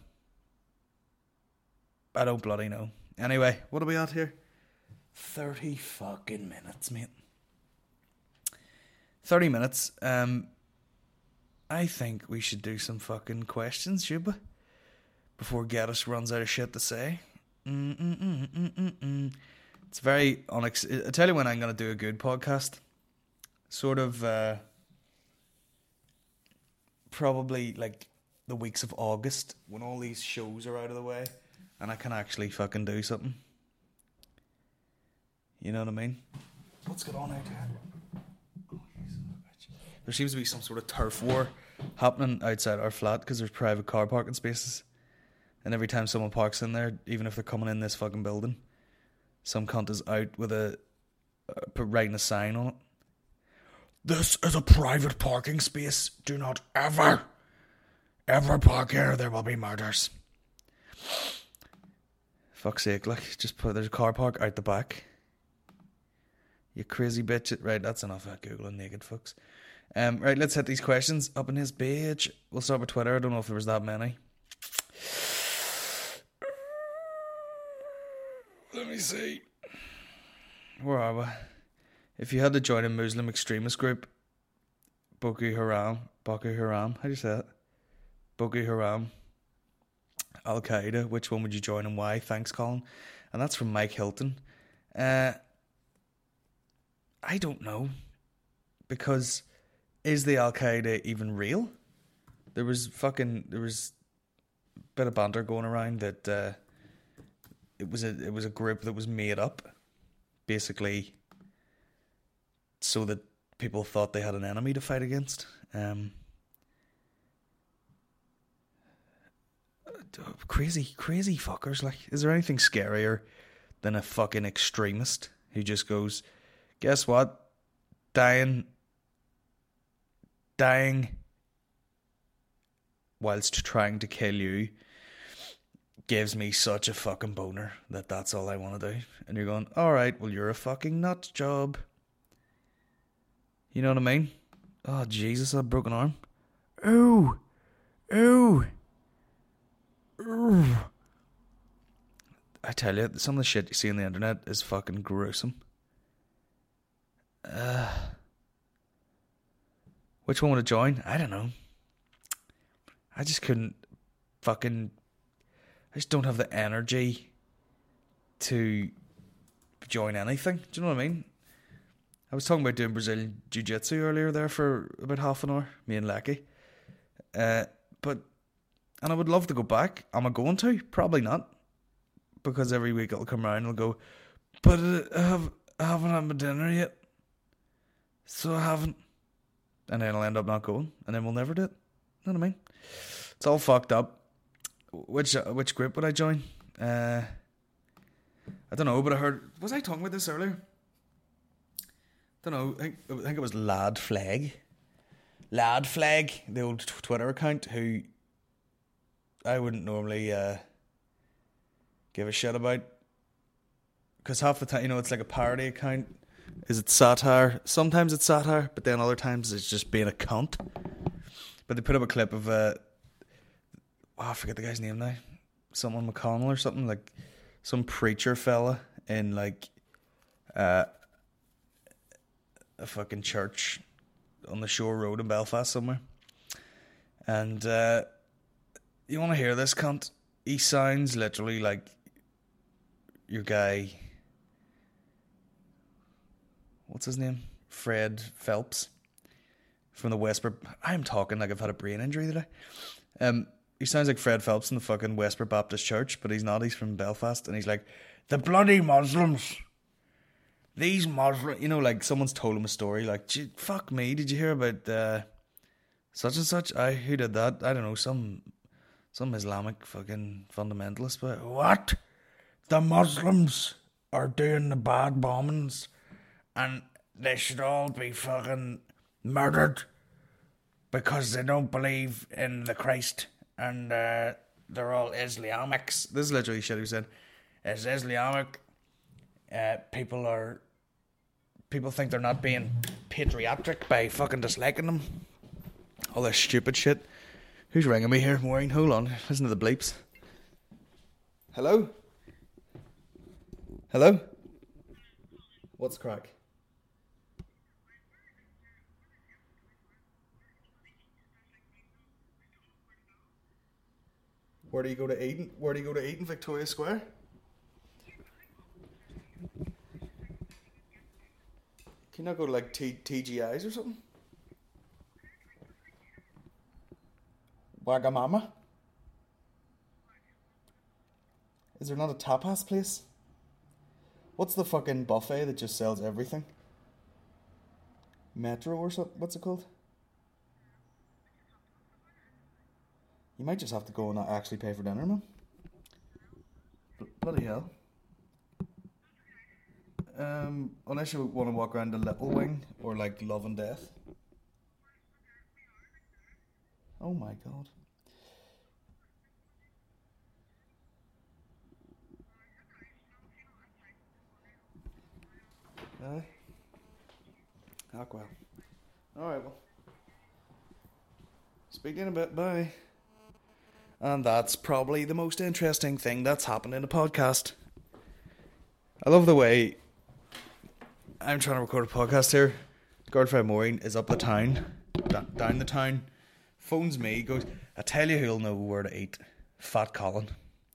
I don't bloody know. Anyway, what are we at here? thirty fucking minutes, mate. thirty minutes. Um, I think we should do some fucking questions, should we? Before Gaddis runs out of shit to say. Mm-mm-mm-mm-mm-mm. It's very unex... I'll tell you when I'm going to do a good podcast. Sort of... Uh, probably like the weeks of August when all these shows are out of the way and I can actually fucking do something. You know what I mean? What's going on out here? Oh, there seems to be some sort of turf war happening outside our flat because there's private car parking spaces, and every time someone parks in there, even if they're coming in this fucking building, some cunt is out with a uh, writing a sign on it. This is a private parking space. Do not ever, ever park here. There will be murders. Fuck's sake, like, just put, there's a car park out the back. You crazy bitch. Right, that's enough of Googling naked fucks. Um, right, let's hit these questions up in his page. We'll start with Twitter. I don't know if there was that many. Let me see. Where are we? If you had to join a Muslim extremist group, Boko Haram, Boko Haram, how do you say that? Boko Haram, Al Qaeda, which one would you join and why? Thanks, Colin. And that's from Mike Hilton. Uh, I don't know, because is the Al Qaeda even real? There was fucking there was a bit of banter going around that uh, it was a it was a group that was made up, basically, so that people thought they had an enemy to fight against. Um, crazy, crazy fuckers. Like, is there anything scarier than a fucking extremist who just goes, guess what? Dying, dying whilst trying to kill you gives me such a fucking boner that that's all I want to do. And you're going, alright, well, you're a fucking nut job. You know what I mean? Oh, Jesus, that broken arm. Ooh. Ooh. Ooh. I tell you, some of the shit you see on the internet is fucking gruesome. Uh, which one would I join? I don't know. I just couldn't fucking... I just don't have the energy to join anything. Do you know what I mean? I was talking about doing Brazilian Jiu-Jitsu earlier there for about half an hour, me and Lecky. Uh, but, and I would love to go back. Am I going to? Probably not. Because every week it'll come around and I'll go, but I, have, I haven't had my dinner yet. So I haven't. And then I'll end up not going. And then we'll never do it. You know what I mean? It's all fucked up. Which uh, which group would I join? Uh, I don't know, but I heard... Was I talking about this earlier? I don't know. I think, I think it was Lad Flag. Lad Flag, the old t- Twitter account, who I wouldn't normally uh, give a shit about. Because half the time, you know, it's like a parody account. Is it satire? Sometimes it's satire, but then other times it's just being a cunt. But they put up a clip of... Uh, oh, I forget the guy's name now. someone McConnell or something, like some preacher fella in like uh, a fucking church on the Shore Road in Belfast somewhere. And uh, you want to hear this cunt? He sounds literally like your guy. What's his name? Fred Phelps from the Westboro. I'm talking like I've had a brain injury today. Um, he sounds like Fred Phelps in the fucking Westboro Baptist Church, but he's not. He's from Belfast, and he's like, the bloody Muslims. These Muslims, you know, like someone's told him a story. Like, fuck me, did you hear about uh, such and such? I who did that? I don't know. Some some Islamic fucking fundamentalist. But what? The Muslims are doing the bad bombings. And they should all be fucking murdered because they don't believe in the Christ. And uh, they're all Islamics. This is literally shit he said. As Islamic, uh, people are... People think they're not being patriotic by fucking disliking them. All this stupid shit. Who's ringing me here, Maureen? Hold on. Listen to the bleeps. Hello? Hello? What's crack? Where do you go to eat? in- Where do you go to eat in Victoria Square? Can you not go to like T- TGI's or something? Wagamama? Is there not a tapas place? What's the fucking buffet that just sells everything? Metro or something? What's it called? You might just have to go and not actually pay for dinner, man. Bl- bloody hell. Um, unless you want to walk around the Little Wing or like Love and Death. Oh my god. Aye. Ah, well. Alright, well. Speak to you in a bit, bye. And that's probably the most interesting thing that's happened in a podcast. I love the way I'm trying to record a podcast here. Girlfriend Maureen is up the town, d- down the town, phones me, goes, I tell you who'll know where to eat. Fat Colin.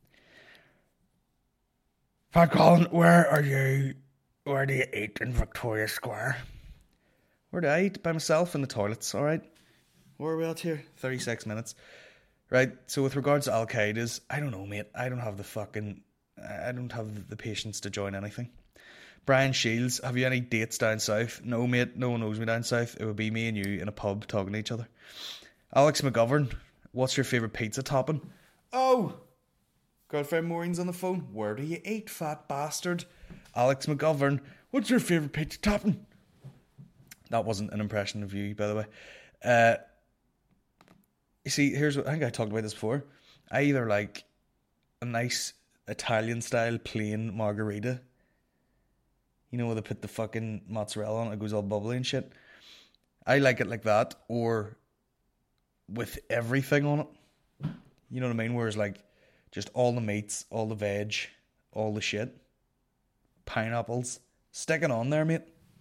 Fat Colin, where are you? Where do you eat in Victoria Square? Where do I eat? By myself in the toilets, alright? Where are we at here? thirty-six minutes. Right, so with regards to Al-Qaeda's, I don't know, mate. I don't have the fucking... I don't have the patience to join anything. Brian Shields, have you any dates down south? No, mate, no one knows me down south. It would be me and you in a pub talking to each other. Alex McGovern, what's your favourite pizza topping? Oh! Girlfriend Maureen's on the phone. Where do you eat, fat bastard? Alex McGovern, what's your favourite pizza topping? That wasn't an impression of you, by the way. Uh... You see, here's what I think I talked about this before. I either like a nice Italian style plain margarita, you know, where they put the fucking mozzarella on it, it goes all bubbly and shit. I like it like that, or with everything on it. You know what I mean? Whereas like just all the meats, all the veg, all the shit, pineapples, stick it on there, mate.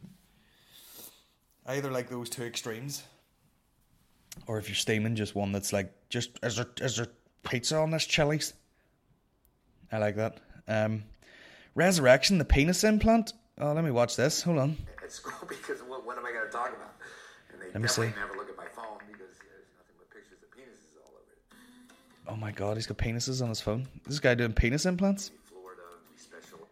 I either like those two extremes. Or if you're steaming, just one that's like, just, is there, is there pizza on this Chili's? I like that. Um, Resurrection, the penis implant. Oh, let me watch this. Hold on. At school, because what, what am I going to talk about? And they let me definitely see. never look at my phone because there's nothing but pictures of penises all over it. Oh my god, he's got penises on his phone. This guy doing penis implants? Florida, we special.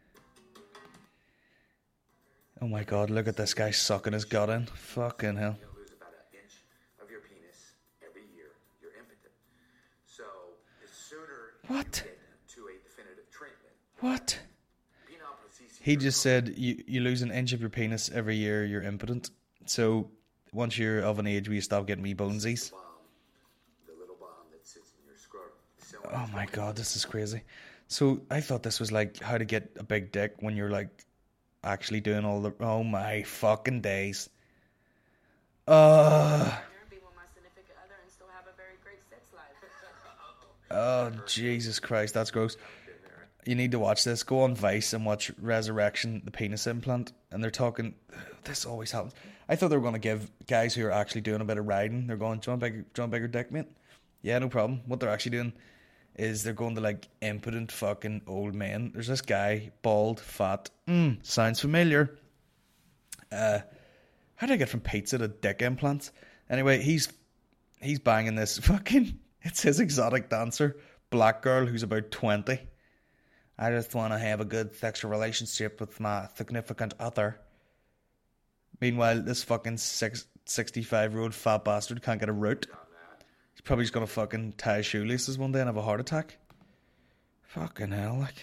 Oh my god, look at this guy sucking his gut in. Fucking hell. You'll lose about an inch of your penis every year. You're impotent. So the sooner What? you get to a definitive treatment. What? Penile C C He just said you, you lose an inch of your penis every year, you're impotent. So once you're of an age where you stop getting wee bonesies. bomb, the little bomb that sits in your scrotum. So Oh my god, this is crazy. So I thought this was like how to get a big dick when you're like actually doing all the... Oh my fucking days. Uh... Be with my significant other and still have a very great sex life. Oh, Jesus Christ, that's gross. You need to watch this. Go on Vice and watch Resurrection, the penis implant. And they're talking... This always happens. I thought they were going to give guys who are actually doing a bit of riding, they're going, John Bigger, John Bigger dick, mate. Yeah, no problem. What they're actually doing is they're going to, like, impotent fucking old men. There's this guy, bald, fat. Mm, sounds familiar. Uh, how did I get from pizza to dick implants? Anyway, he's he's banging this fucking... It's his exotic dancer, black girl who's about twenty. I just want to have a good sexual relationship with my significant other. Meanwhile, this fucking six, sixty-five-year-old fat bastard can't get a root. He's probably just going to fucking tie his shoelaces one day and have a heart attack. Fucking hell, like.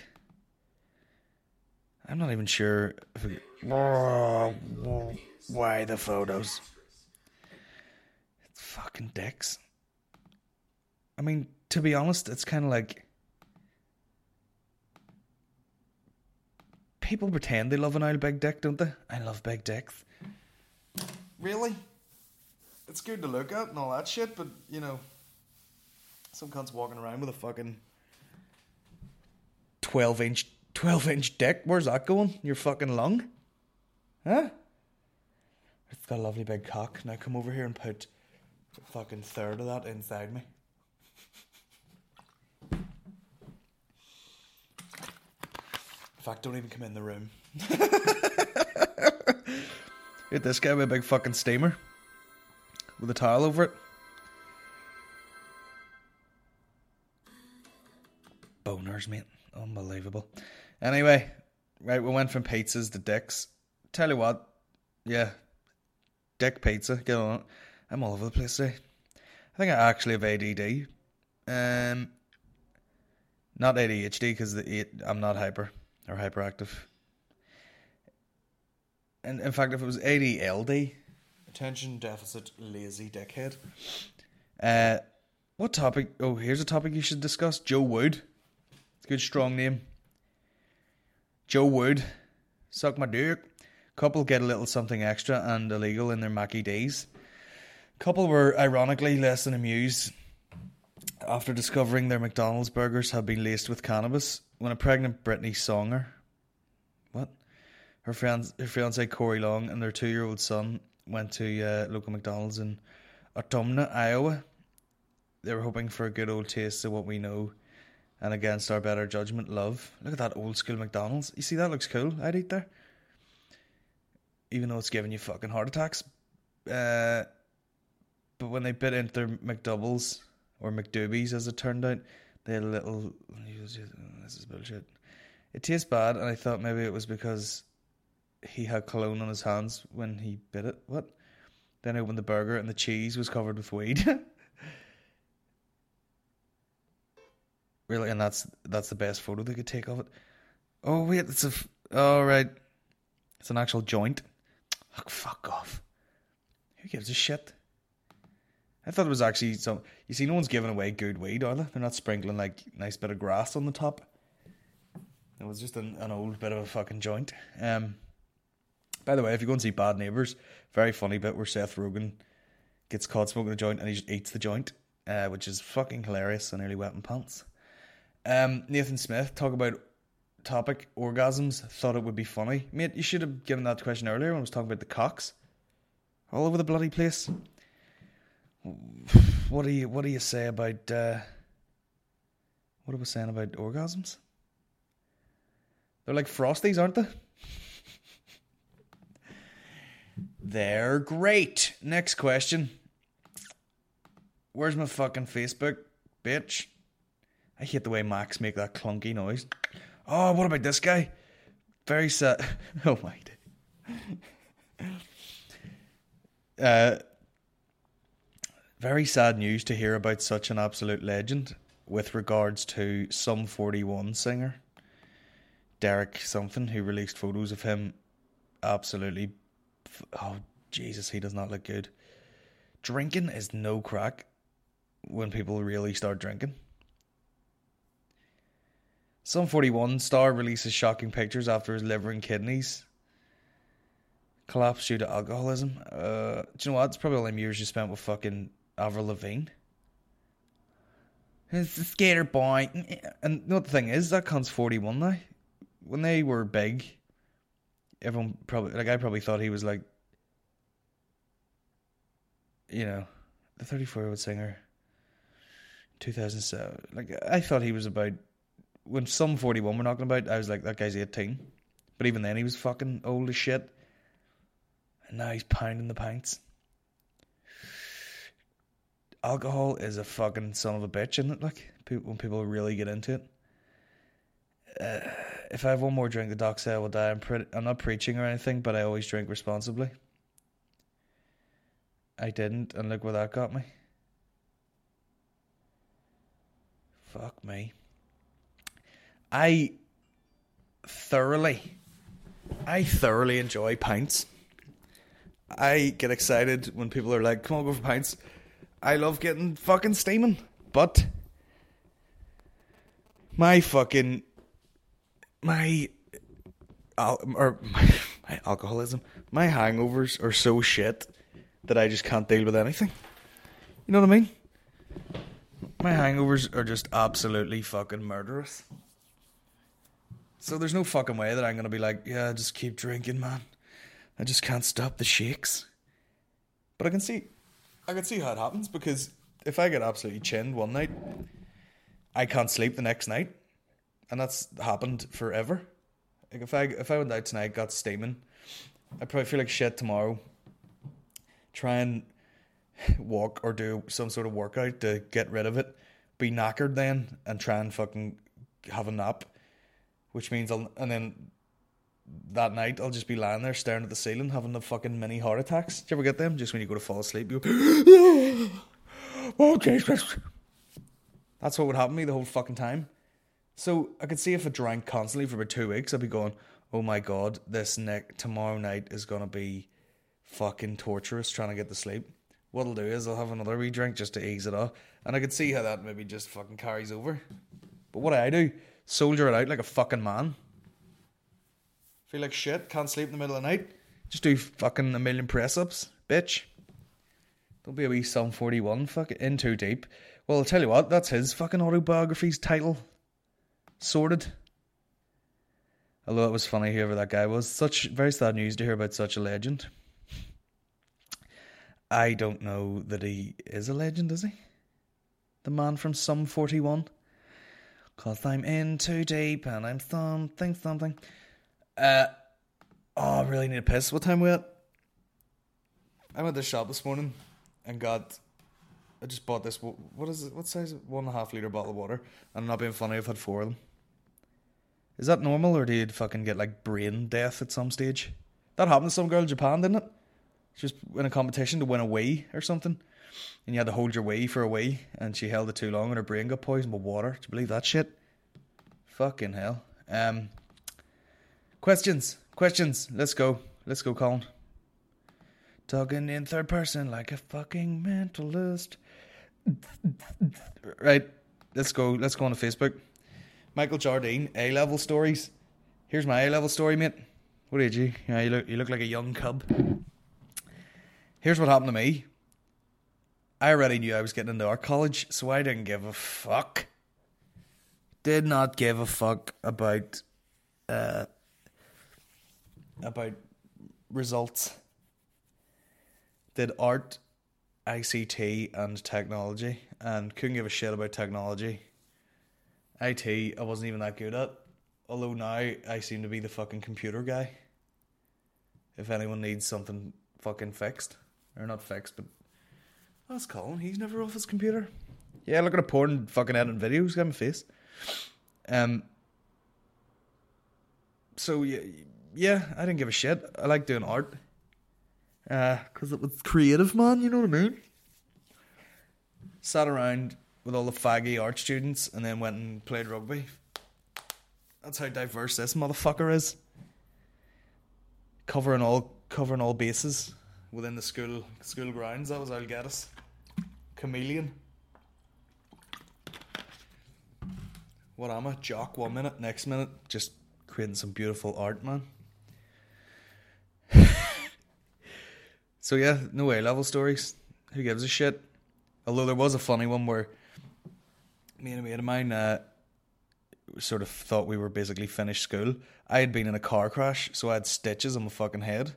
I'm not even sure if it, oh, why the photos. It's fucking dicks. I mean, to be honest, it's kind of like... People pretend they love an old big dick, don't they? I love big dicks. Really? It's good to look at and all that shit, but, you know... Some cunts walking around with a fucking... twelve inch... twelve inch dick. Where's that going? Your fucking lung? Huh? It's got a lovely big cock. Now come over here and put a fucking third of that inside me. In fact, don't even come in the room. Hit this guy with a big fucking steamer with a towel over it. Boners, mate. Unbelievable. Anyway, right, we went from pizzas to dicks. Tell you what, yeah, dick pizza, get on it. I'm all over the place today. I think I actually have A D D. Um, not A D H D, because I'm not hyper or hyperactive. And in fact, if it was A D L D, attention deficit lazy dickhead. Uh, what topic? Oh, here's a topic you should discuss. Joe Wood. It's a good strong name. Joe Wood. Suck my dick. Couple get a little something extra and illegal in their Mackie D's. Couple were ironically less than amused after discovering their McDonald's burgers had been laced with cannabis when a pregnant Britney Songer, what? Her fiance, her fiance Corey Long and their two-year-old son went to uh, local McDonald's in Autumna, Iowa. They were hoping for a good old taste of what we know and against our better judgment, love. Look at that old school McDonald's. You see, that looks cool. I'd eat there. Even though it's giving you fucking heart attacks. Uh, but when they bit into their McDoubles, or McDoobies as it turned out, they had a little... This is bullshit. It tastes bad, and I thought maybe it was because he had cologne on his hands when he bit it. What? Then I opened the burger, and the cheese was covered with weed. Really, and that's that's the best photo they could take of it. Oh wait, it's a... Oh right. It's an actual joint. Oh, fuck off. Who gives a shit? I thought it was actually some... You see, no one's giving away good weed, are they? They're not sprinkling, like, nice bit of grass on the top. It was just an, an old bit of a fucking joint. Um. By the way, if you go and see Bad Neighbours, very funny bit where Seth Rogen gets caught smoking a joint and he just eats the joint, uh, which is fucking hilarious and nearly wet in pants. Um, Nathan Smith, talk about topic orgasms, thought it would be funny. Mate, you should have given that question earlier when I was talking about the cocks. All over the bloody place. What do you what do you say about uh, what are we saying about orgasms? They're like Frosties, aren't they? They're great. Next question. Where's my fucking Facebook, bitch? I hate the way Macs make that clunky noise. Oh, what about this guy? Very sad. Oh my God. Uh, very sad news to hear about such an absolute legend with regards to Sum forty-one singer Derek something, who released photos of him absolutely... Oh, Jesus, he does not look good. Drinking is no crack when people really start drinking. Sum forty-one star releases shocking pictures after his liver and kidneys collapsed due to alcoholism. Uh, do you know what? It's probably all them years you spent with fucking Avril Lavigne. It's the skater boy. And you know what the thing is? That cunt's forty-one now. When they were big, everyone probably, like, I probably thought he was like, you know, the thirty-four-year-old singer, two thousand seven. Like, I thought he was about, when some forty-one were knocking about, I was like, that guy's eighteen. But even then, he was fucking old as shit. And now he's pounding the pints. Alcohol is a fucking son of a bitch, isn't it? Like, when people really get into it. Uh, if I have one more drink, the doc said I will die. I'm, pretty, I'm not preaching or anything, but I always drink responsibly. I didn't, and look where that got me. Fuck me. I thoroughly, I thoroughly enjoy pints. I get excited when people are like, come on, go for pints. I love getting fucking steaming. But my fucking, my, al- or my, my alcoholism, my hangovers are so shit that I just can't deal with anything. You know what I mean? My hangovers are just absolutely fucking murderous. So there's no fucking way that I'm going to be like, yeah, just keep drinking, man. I just can't stop the shakes. But I can see, I can see how it happens, because if I get absolutely chinned one night, I can't sleep the next night. And that's happened forever. Like if I if I went out tonight, got steaming, I'd probably feel like shit tomorrow. Try and walk or do some sort of workout to get rid of it. Be knackered then and try and fucking have a nap. Which means I'll, and then that night I'll just be lying there staring at the ceiling having the fucking mini heart attacks. Do you ever get them? Just when you go to fall asleep, you go, oh Jesus. That's what would happen to me the whole fucking time. So I could see if I drank constantly for about two weeks, I'd be going, oh my God, this neck tomorrow night is going to be fucking torturous trying to get to sleep. What I'll do is I'll have another wee drink just to ease it off. And I could see how that maybe just fucking carries over. But what do I do? Soldier it out like a fucking man. Feel like shit, can't sleep in the middle of the night. Just do fucking a million press-ups, bitch. Don't be a wee Psalm forty-one, fuck it, in too deep. Well, I'll tell you what, that's his fucking autobiography's title. Sorted. Although it was funny, whoever that guy was. Such very sad news to hear about such a legend. I don't know that he is a legend, is he? The man from Sum forty-one. Cause I'm in too deep and I'm something, something. Uh, oh, I really need a piss. What time are we at? I went to the shop this morning and got, I just bought this, what is it, what size? One and a half litre bottle of water. And I'm not being funny, I've had four of them. Is that normal, or do you fucking get like brain death at some stage? That happened to some girl in Japan, didn't it? Just in a competition to win a wee or something. And you had to hold your wee for a wee, and she held it too long and her brain got poisoned with water. Do you believe that shit? Fucking hell. Um, questions. Questions. Let's go. Let's go, Colin. Talking in third person like a fucking mentalist. Right. Let's go. Let's go on to Facebook. Michael Jardine, A-level stories. Here's my A-level story, mate. What did you? Yeah, you look, you look like a young cub. Here's what happened to me. I already knew I was getting into art college, so I didn't give a fuck. Did not give a fuck about uh, about results. Did art, I C T, and technology, and couldn't give a shit about technology. I T, I wasn't even that good at. Although now I seem to be the fucking computer guy. If anyone needs something fucking fixed. Or not fixed, but that's Colin. He's never off his computer. Yeah, look at a porn fucking editing videos. Got my face. Um. So yeah, yeah, I didn't give a shit. I like doing art. Uh, cause it was creative, man. You know what I mean? Sat around with all the faggy art students, and then went and played rugby. That's how diverse this motherfucker is. Covering all covering all bases within the school school grounds. That was how I'll get us. Chameleon. What am I? Jock one minute, next minute just creating some beautiful art, man. So yeah, no A-level stories. Who gives a shit? Although there was a funny one where me and a mate of mine uh, sort of thought we were basically finished school. I had been in a car crash, so I had stitches on my fucking head.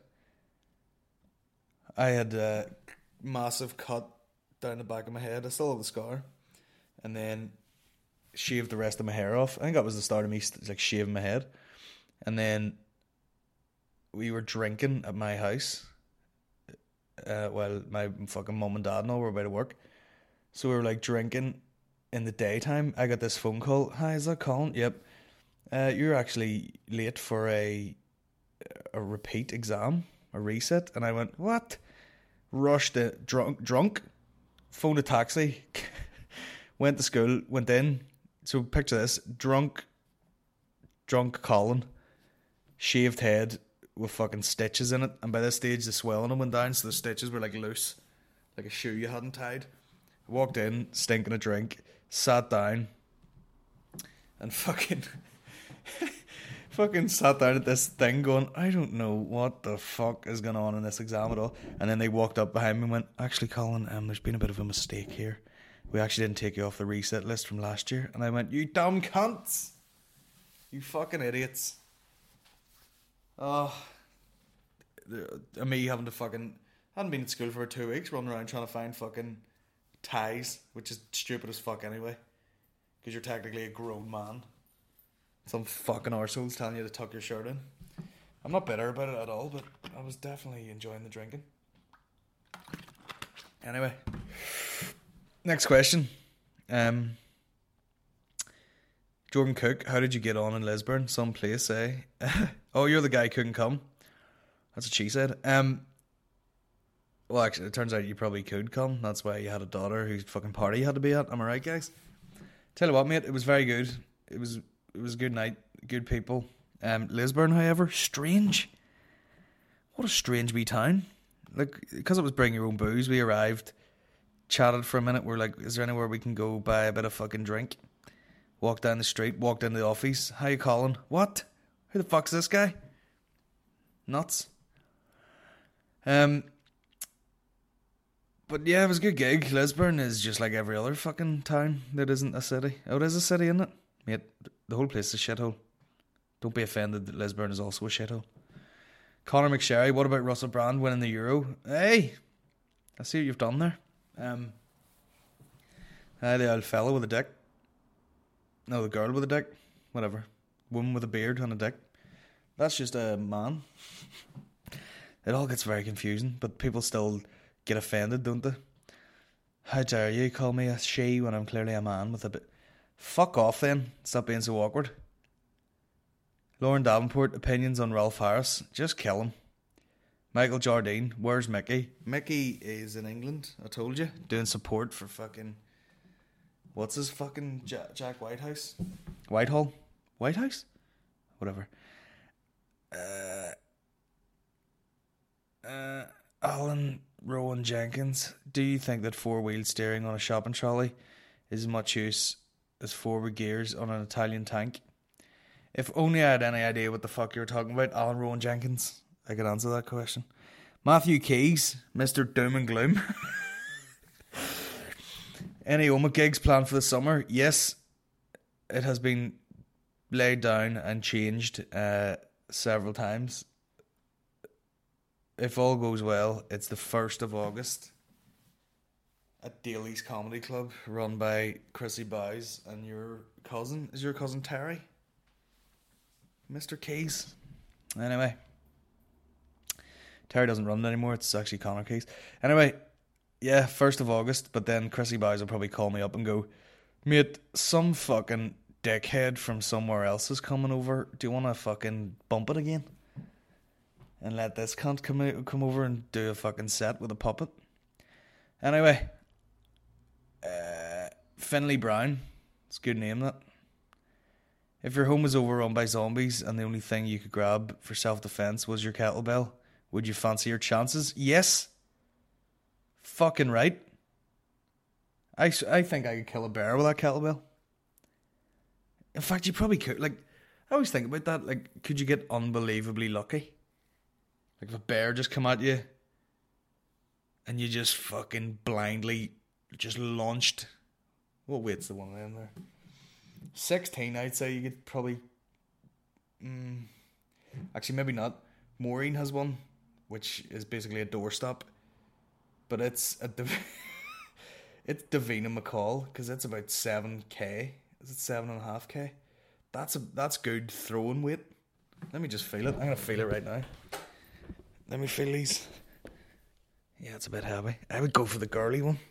I had a massive cut down the back of my head. I still have the scar. And then shaved the rest of my hair off. I think that was the start of me like shaving my head. And then we were drinking at my house uh, while my fucking mum and dad and all were about to work. So we were like drinking in the daytime. I got this phone call. Hi, is that Colin? Yep. Uh, you're actually late for a a repeat exam, a reset. And I went, what? Rushed it, drunk, drunk, phoned a taxi, went to school, went in. So picture this, drunk, drunk Colin, shaved head with fucking stitches in it. And by this stage, the swelling went down, so the stitches were like loose, like a shoe you hadn't tied. I walked in, stinking a drink, sat down, and fucking... fucking sat down at this thing going, I don't know what the fuck is going on in this exam at all. And then they walked up behind me and went, actually Colin, um, there's been a bit of a mistake here. We actually didn't take you off the reset list from last year. And I went, you dumb cunts. You fucking idiots. Oh, and me having to fucking, I hadn't been at school for two weeks, running around trying to find fucking ties, which is stupid as fuck anyway. Because you're technically a grown man. Some fucking arseholes telling you to tuck your shirt in. I'm not bitter about it at all, but I was definitely enjoying the drinking. Anyway, next question. Um, Jordan Cook, how did you get on in Lisburn? Some place, eh? Oh, you're the guy who couldn't come. That's what she said. Um, well, actually, it turns out you probably could come. That's why you had a daughter whose fucking party you had to be at. Am I right, guys? Tell you what, mate, it was very good. It was... It was a good night, good people. Um, Lisburn, however, strange. What a strange wee town. Like, because it was bring your own booze, we arrived, chatted for a minute. We're like, is there anywhere we can go buy a bit of fucking drink? Walked down the street, walked into the office. How you calling? What? Who the fuck's this guy? Nuts. Um, but yeah, it was a good gig. Lisburn is just like every other fucking town that isn't a city. Oh, it is a city, isn't it? Mate, the whole place is a shithole. Don't be offended that Lisburn is also a shithole. Conor McSherry, what about Russell Brand winning the Euro? Hey, I see what you've done there. Um, uh, the old fella with a dick. No, the girl with a dick. Whatever. Woman with a beard and a dick. That's just a man. It all gets very confusing, but people still get offended, don't they? How dare you call me a she when I'm clearly a man with a bit... Fuck off then. Stop being so awkward. Lauren Davenport, opinions on Ralph Harris. Just kill him. Michael Jardine, where's Mickey? Mickey is in England, I told you. Doing support for fucking... What's his fucking Jack, Jack Whitehouse? Whitehall? Whitehouse? Whatever. Uh, uh, Alan Rowan Jenkins, do you think that four-wheel steering on a shopping trolley is as much use as forward gears on an Italian tank? If only I had any idea what the fuck you were talking about, Alan Rowan Jenkins, I could answer that question. Matthew Keys, Mister Doom and Gloom. Any Oma gigs planned for the summer? Yes, it has been laid down and changed uh, several times. If all goes well, it's the first of August at Daly's Comedy Club, run by Chrissy Bowes and your cousin. Is your cousin Terry? Mister Keys. Anyway. Terry doesn't run it anymore. It's actually Connor Keys. Anyway, yeah, first of August. But then Chrissy Bowes will probably call me up and go, mate, some fucking dickhead from somewhere else is coming over. Do you want to fucking bump it again? And let this cunt come out, come over and do a fucking set with a puppet. Anyway, uh, Finley Brown. It's a good name, that. If your home was overrun by zombies and the only thing you could grab for self-defense was your kettlebell, would you fancy your chances? Yes. Fucking right. I, I think I could kill a bear with that kettlebell. In fact, you probably could. Like, I always think about that. Like, could you get unbelievably lucky? Like, if a bear just come at you and you just fucking blindly just launched What weight's the one of them there? sixteen, I'd say you could probably... Mm, actually, maybe not. Maureen has one, which is basically a doorstop. But it's a Div- it's Davina McCall, because it's about seven K. Is it seven point five K? That's a that's good throwing weight. Let me just feel it. I'm going to feel it right now. Let me feel these. Yeah, it's a bit heavy. I would go for the girly one.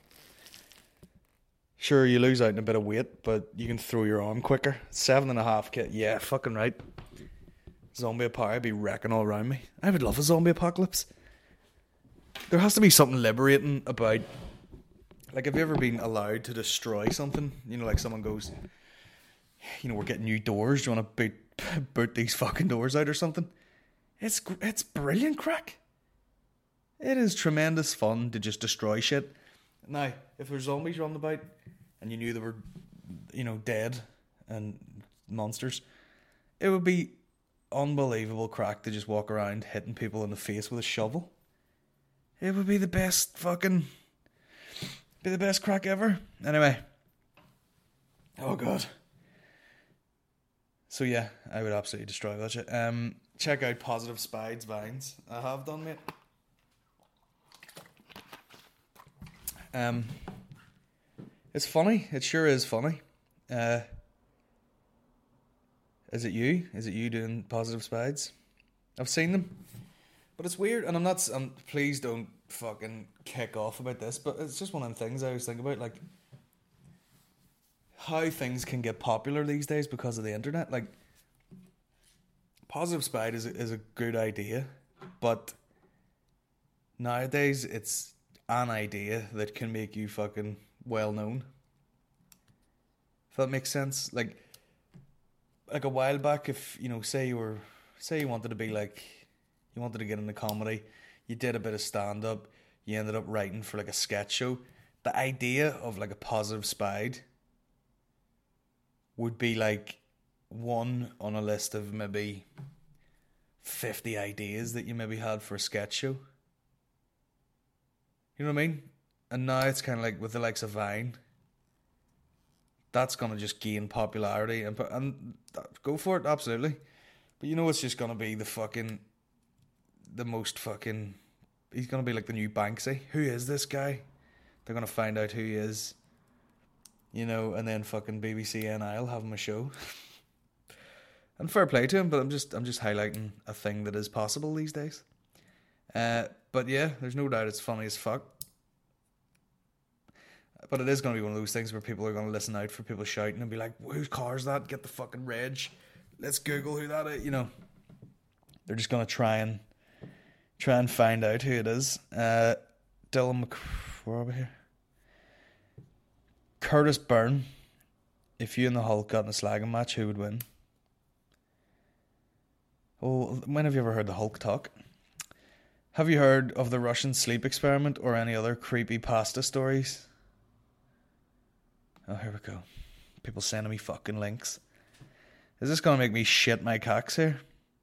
Sure, you lose out in a bit of weight, but you can throw your arm quicker. Seven and a half K. Yeah, fucking right. Zombie apocalypse would be wrecking all around me. I would love a zombie apocalypse. There has to be something liberating about... Like, have you ever been allowed to destroy something? You know, like someone goes, you know, we're getting new doors. Do you want to boot, boot these fucking doors out or something? It's it's brilliant crack. It is tremendous fun to just destroy shit. Now, if there's zombies running about and you knew they were, you know, dead and monsters, it would be unbelievable crack to just walk around hitting people in the face with a shovel. It would be the best fucking... Be the best crack ever. Anyway. Oh, God. So, yeah, I would absolutely destroy that shit. Um, check out Positive Spides Vines. I have done, mate. Um, it's funny. It sure is funny. Uh, is it you? Is it you doing Positive Spides? I've seen them. But it's weird, and I'm not... I'm, please don't fucking kick off about this, but it's just one of them things I always think about, like, how things can get popular these days because of the internet. Like, Positive Spide is a, is a good idea, but nowadays it's an idea that can make you fucking well known. If that makes sense. Like, like a while back, if, you know, say you were, say you wanted to be like, you wanted to get into comedy, you did a bit of stand-up, you ended up writing for like a sketch show. The idea of like a Positive Spide would be like one on a list of maybe fifty ideas that you maybe had for a sketch show. You know what I mean? And now it's kind of like with the likes of Vine, that's going to just gain popularity and, and go for it, absolutely. But you know it's just going to be the fucking, the most fucking, he's going to be like the new Banksy. Who is this guy? They're going to find out who he is. You know, and then fucking B B C N I will have him a show. And fair play to him, but I'm just I'm just highlighting a thing that is possible these days. Uh, but yeah, there's no doubt it's funny as fuck. But it is going to be one of those things where people are going to listen out for people shouting and be like, whose car is that? Get the fucking reg. Let's Google who that is. You know, they're just going to try and try and find out who it is. Uh, Dylan Mc... Where are we here? Curtis Byrne. If you and the Hulk got in a slagging match, who would win? Oh, when have you ever heard the Hulk talk? Have you heard of the Russian sleep experiment or any other creepy pasta stories? Oh, here we go. People sending me fucking links. Is this going to make me shit my cocks here?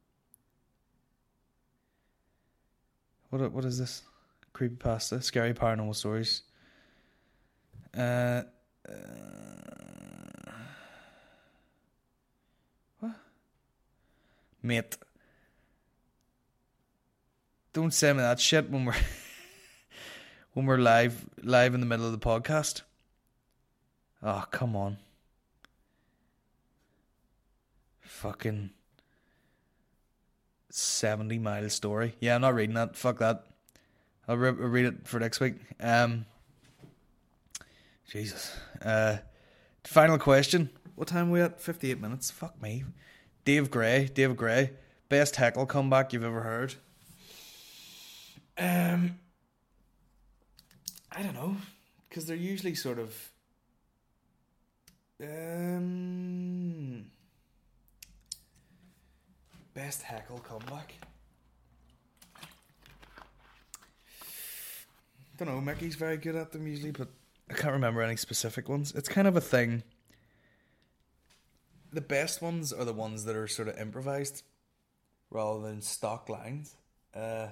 What What is this? Creepy pasta, scary paranormal stories. Uh, uh, what? Mate. Don't send me that shit when we're when we're live live in the middle of the podcast. Oh, come on. Fucking seventy mile story. Yeah, I'm not reading that. Fuck that. I'll, re- I'll read it for next week. Um, Jesus. Uh, final question. What time are we at? fifty-eight minutes. Fuck me. Dave Gray. Dave Gray. Best heckle comeback you've ever heard? Um, I don't know. Because they're usually sort of... Um, best heckle comeback? Don't know, Mickey's very good at them usually, but I can't remember any specific ones. It's kind of a thing. The best ones are the ones that are sort of improvised rather than stock lines. Uh,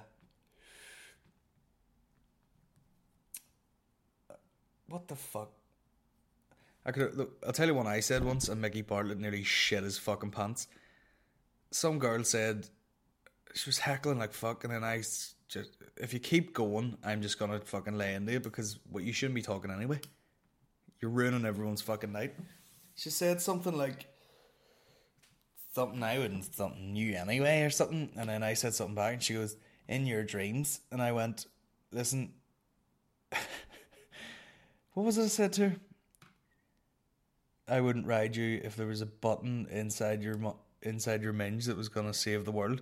what the fuck? I could. Look, I'll tell you one I said once, and Mickey Bartlett nearly shit his fucking pants. Some girl said she was heckling like fuck, and then I just, if you keep going, I'm just gonna fucking lay into you because what you shouldn't be talking anyway. You're ruining everyone's fucking night. She said something like something I wouldn't something new anyway or something, and then I said something back, and she goes, "In your dreams," and I went, "Listen." What was it I said to her? I wouldn't ride you if there was a button inside your mo- inside your minge that was gonna save the world.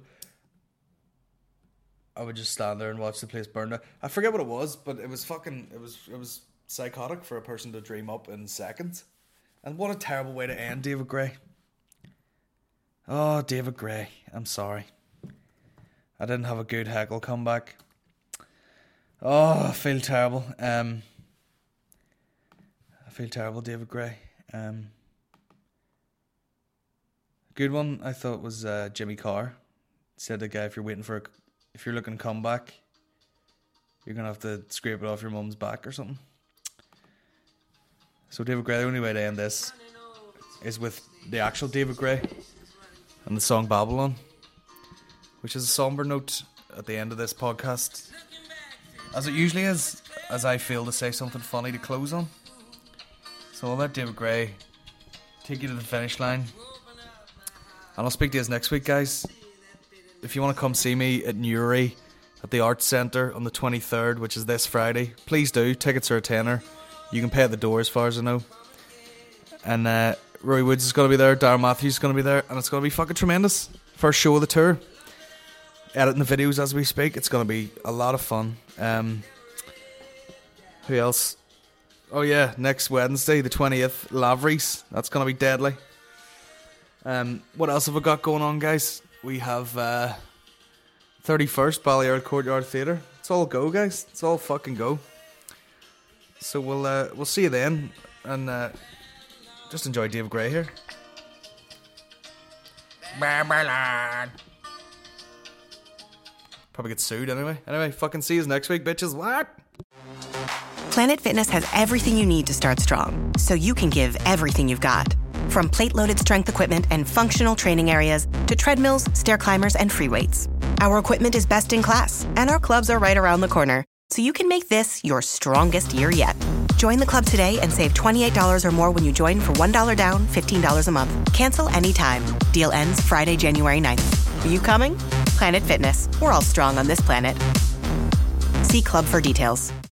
I would just stand there and watch the place burn down. I forget what it was, but it was fucking. It was it was psychotic for a person to dream up in seconds. And what a terrible way to end David Gray. Oh, David Gray. I'm sorry. I didn't have a good heckle comeback. Oh, I feel terrible. Um, I feel terrible, David Gray. Um, good one I thought was uh, Jimmy Carr. Said the guy, if you're waiting for a, if you're looking to come back, you're gonna have to scrape it off your mum's back or something. So David Gray, the only way to end this is with the actual David Gray and the song Babylon, which is a somber note at the end of this podcast, as it usually is, as I fail to say something funny to close on. So I'll let David Gray take you to the finish line, and I'll speak to you next week, guys. If you want to come see me at Newry at the Arts Centre on the twenty-third, which is this Friday, please do. Tickets are a tenner. You can pay at the door as far as I know. And uh, Roy Woods is going to be there, Darren Matthews is going to be there, and it's going to be fucking tremendous. First show of the tour. Editing the videos as we speak. It's going to be a lot of fun. Um, who else? Oh yeah, next Wednesday, the twentieth, Lavery's. That's going to be deadly. Um, what else have we got going on, guys? We have uh, thirty-first, Balliard Courtyard Theatre. It's all go, guys. It's all fucking go. So we'll uh, we'll see you then, and uh, just enjoy David Gray here. Babylon. Probably get sued anyway. Anyway, fucking see you next week, bitches. What? Planet Fitness has everything you need to start strong, so you can give everything you've got. From plate-loaded strength equipment and functional training areas to treadmills, stair climbers, and free weights. Our equipment is best in class, and our clubs are right around the corner, so you can make this your strongest year yet. Join the club today and save twenty-eight dollars or more when you join for one dollar down, fifteen dollars a month. Cancel anytime. Deal ends Friday, January ninth. Are you coming? Planet Fitness. We're all strong on this planet. See club for details.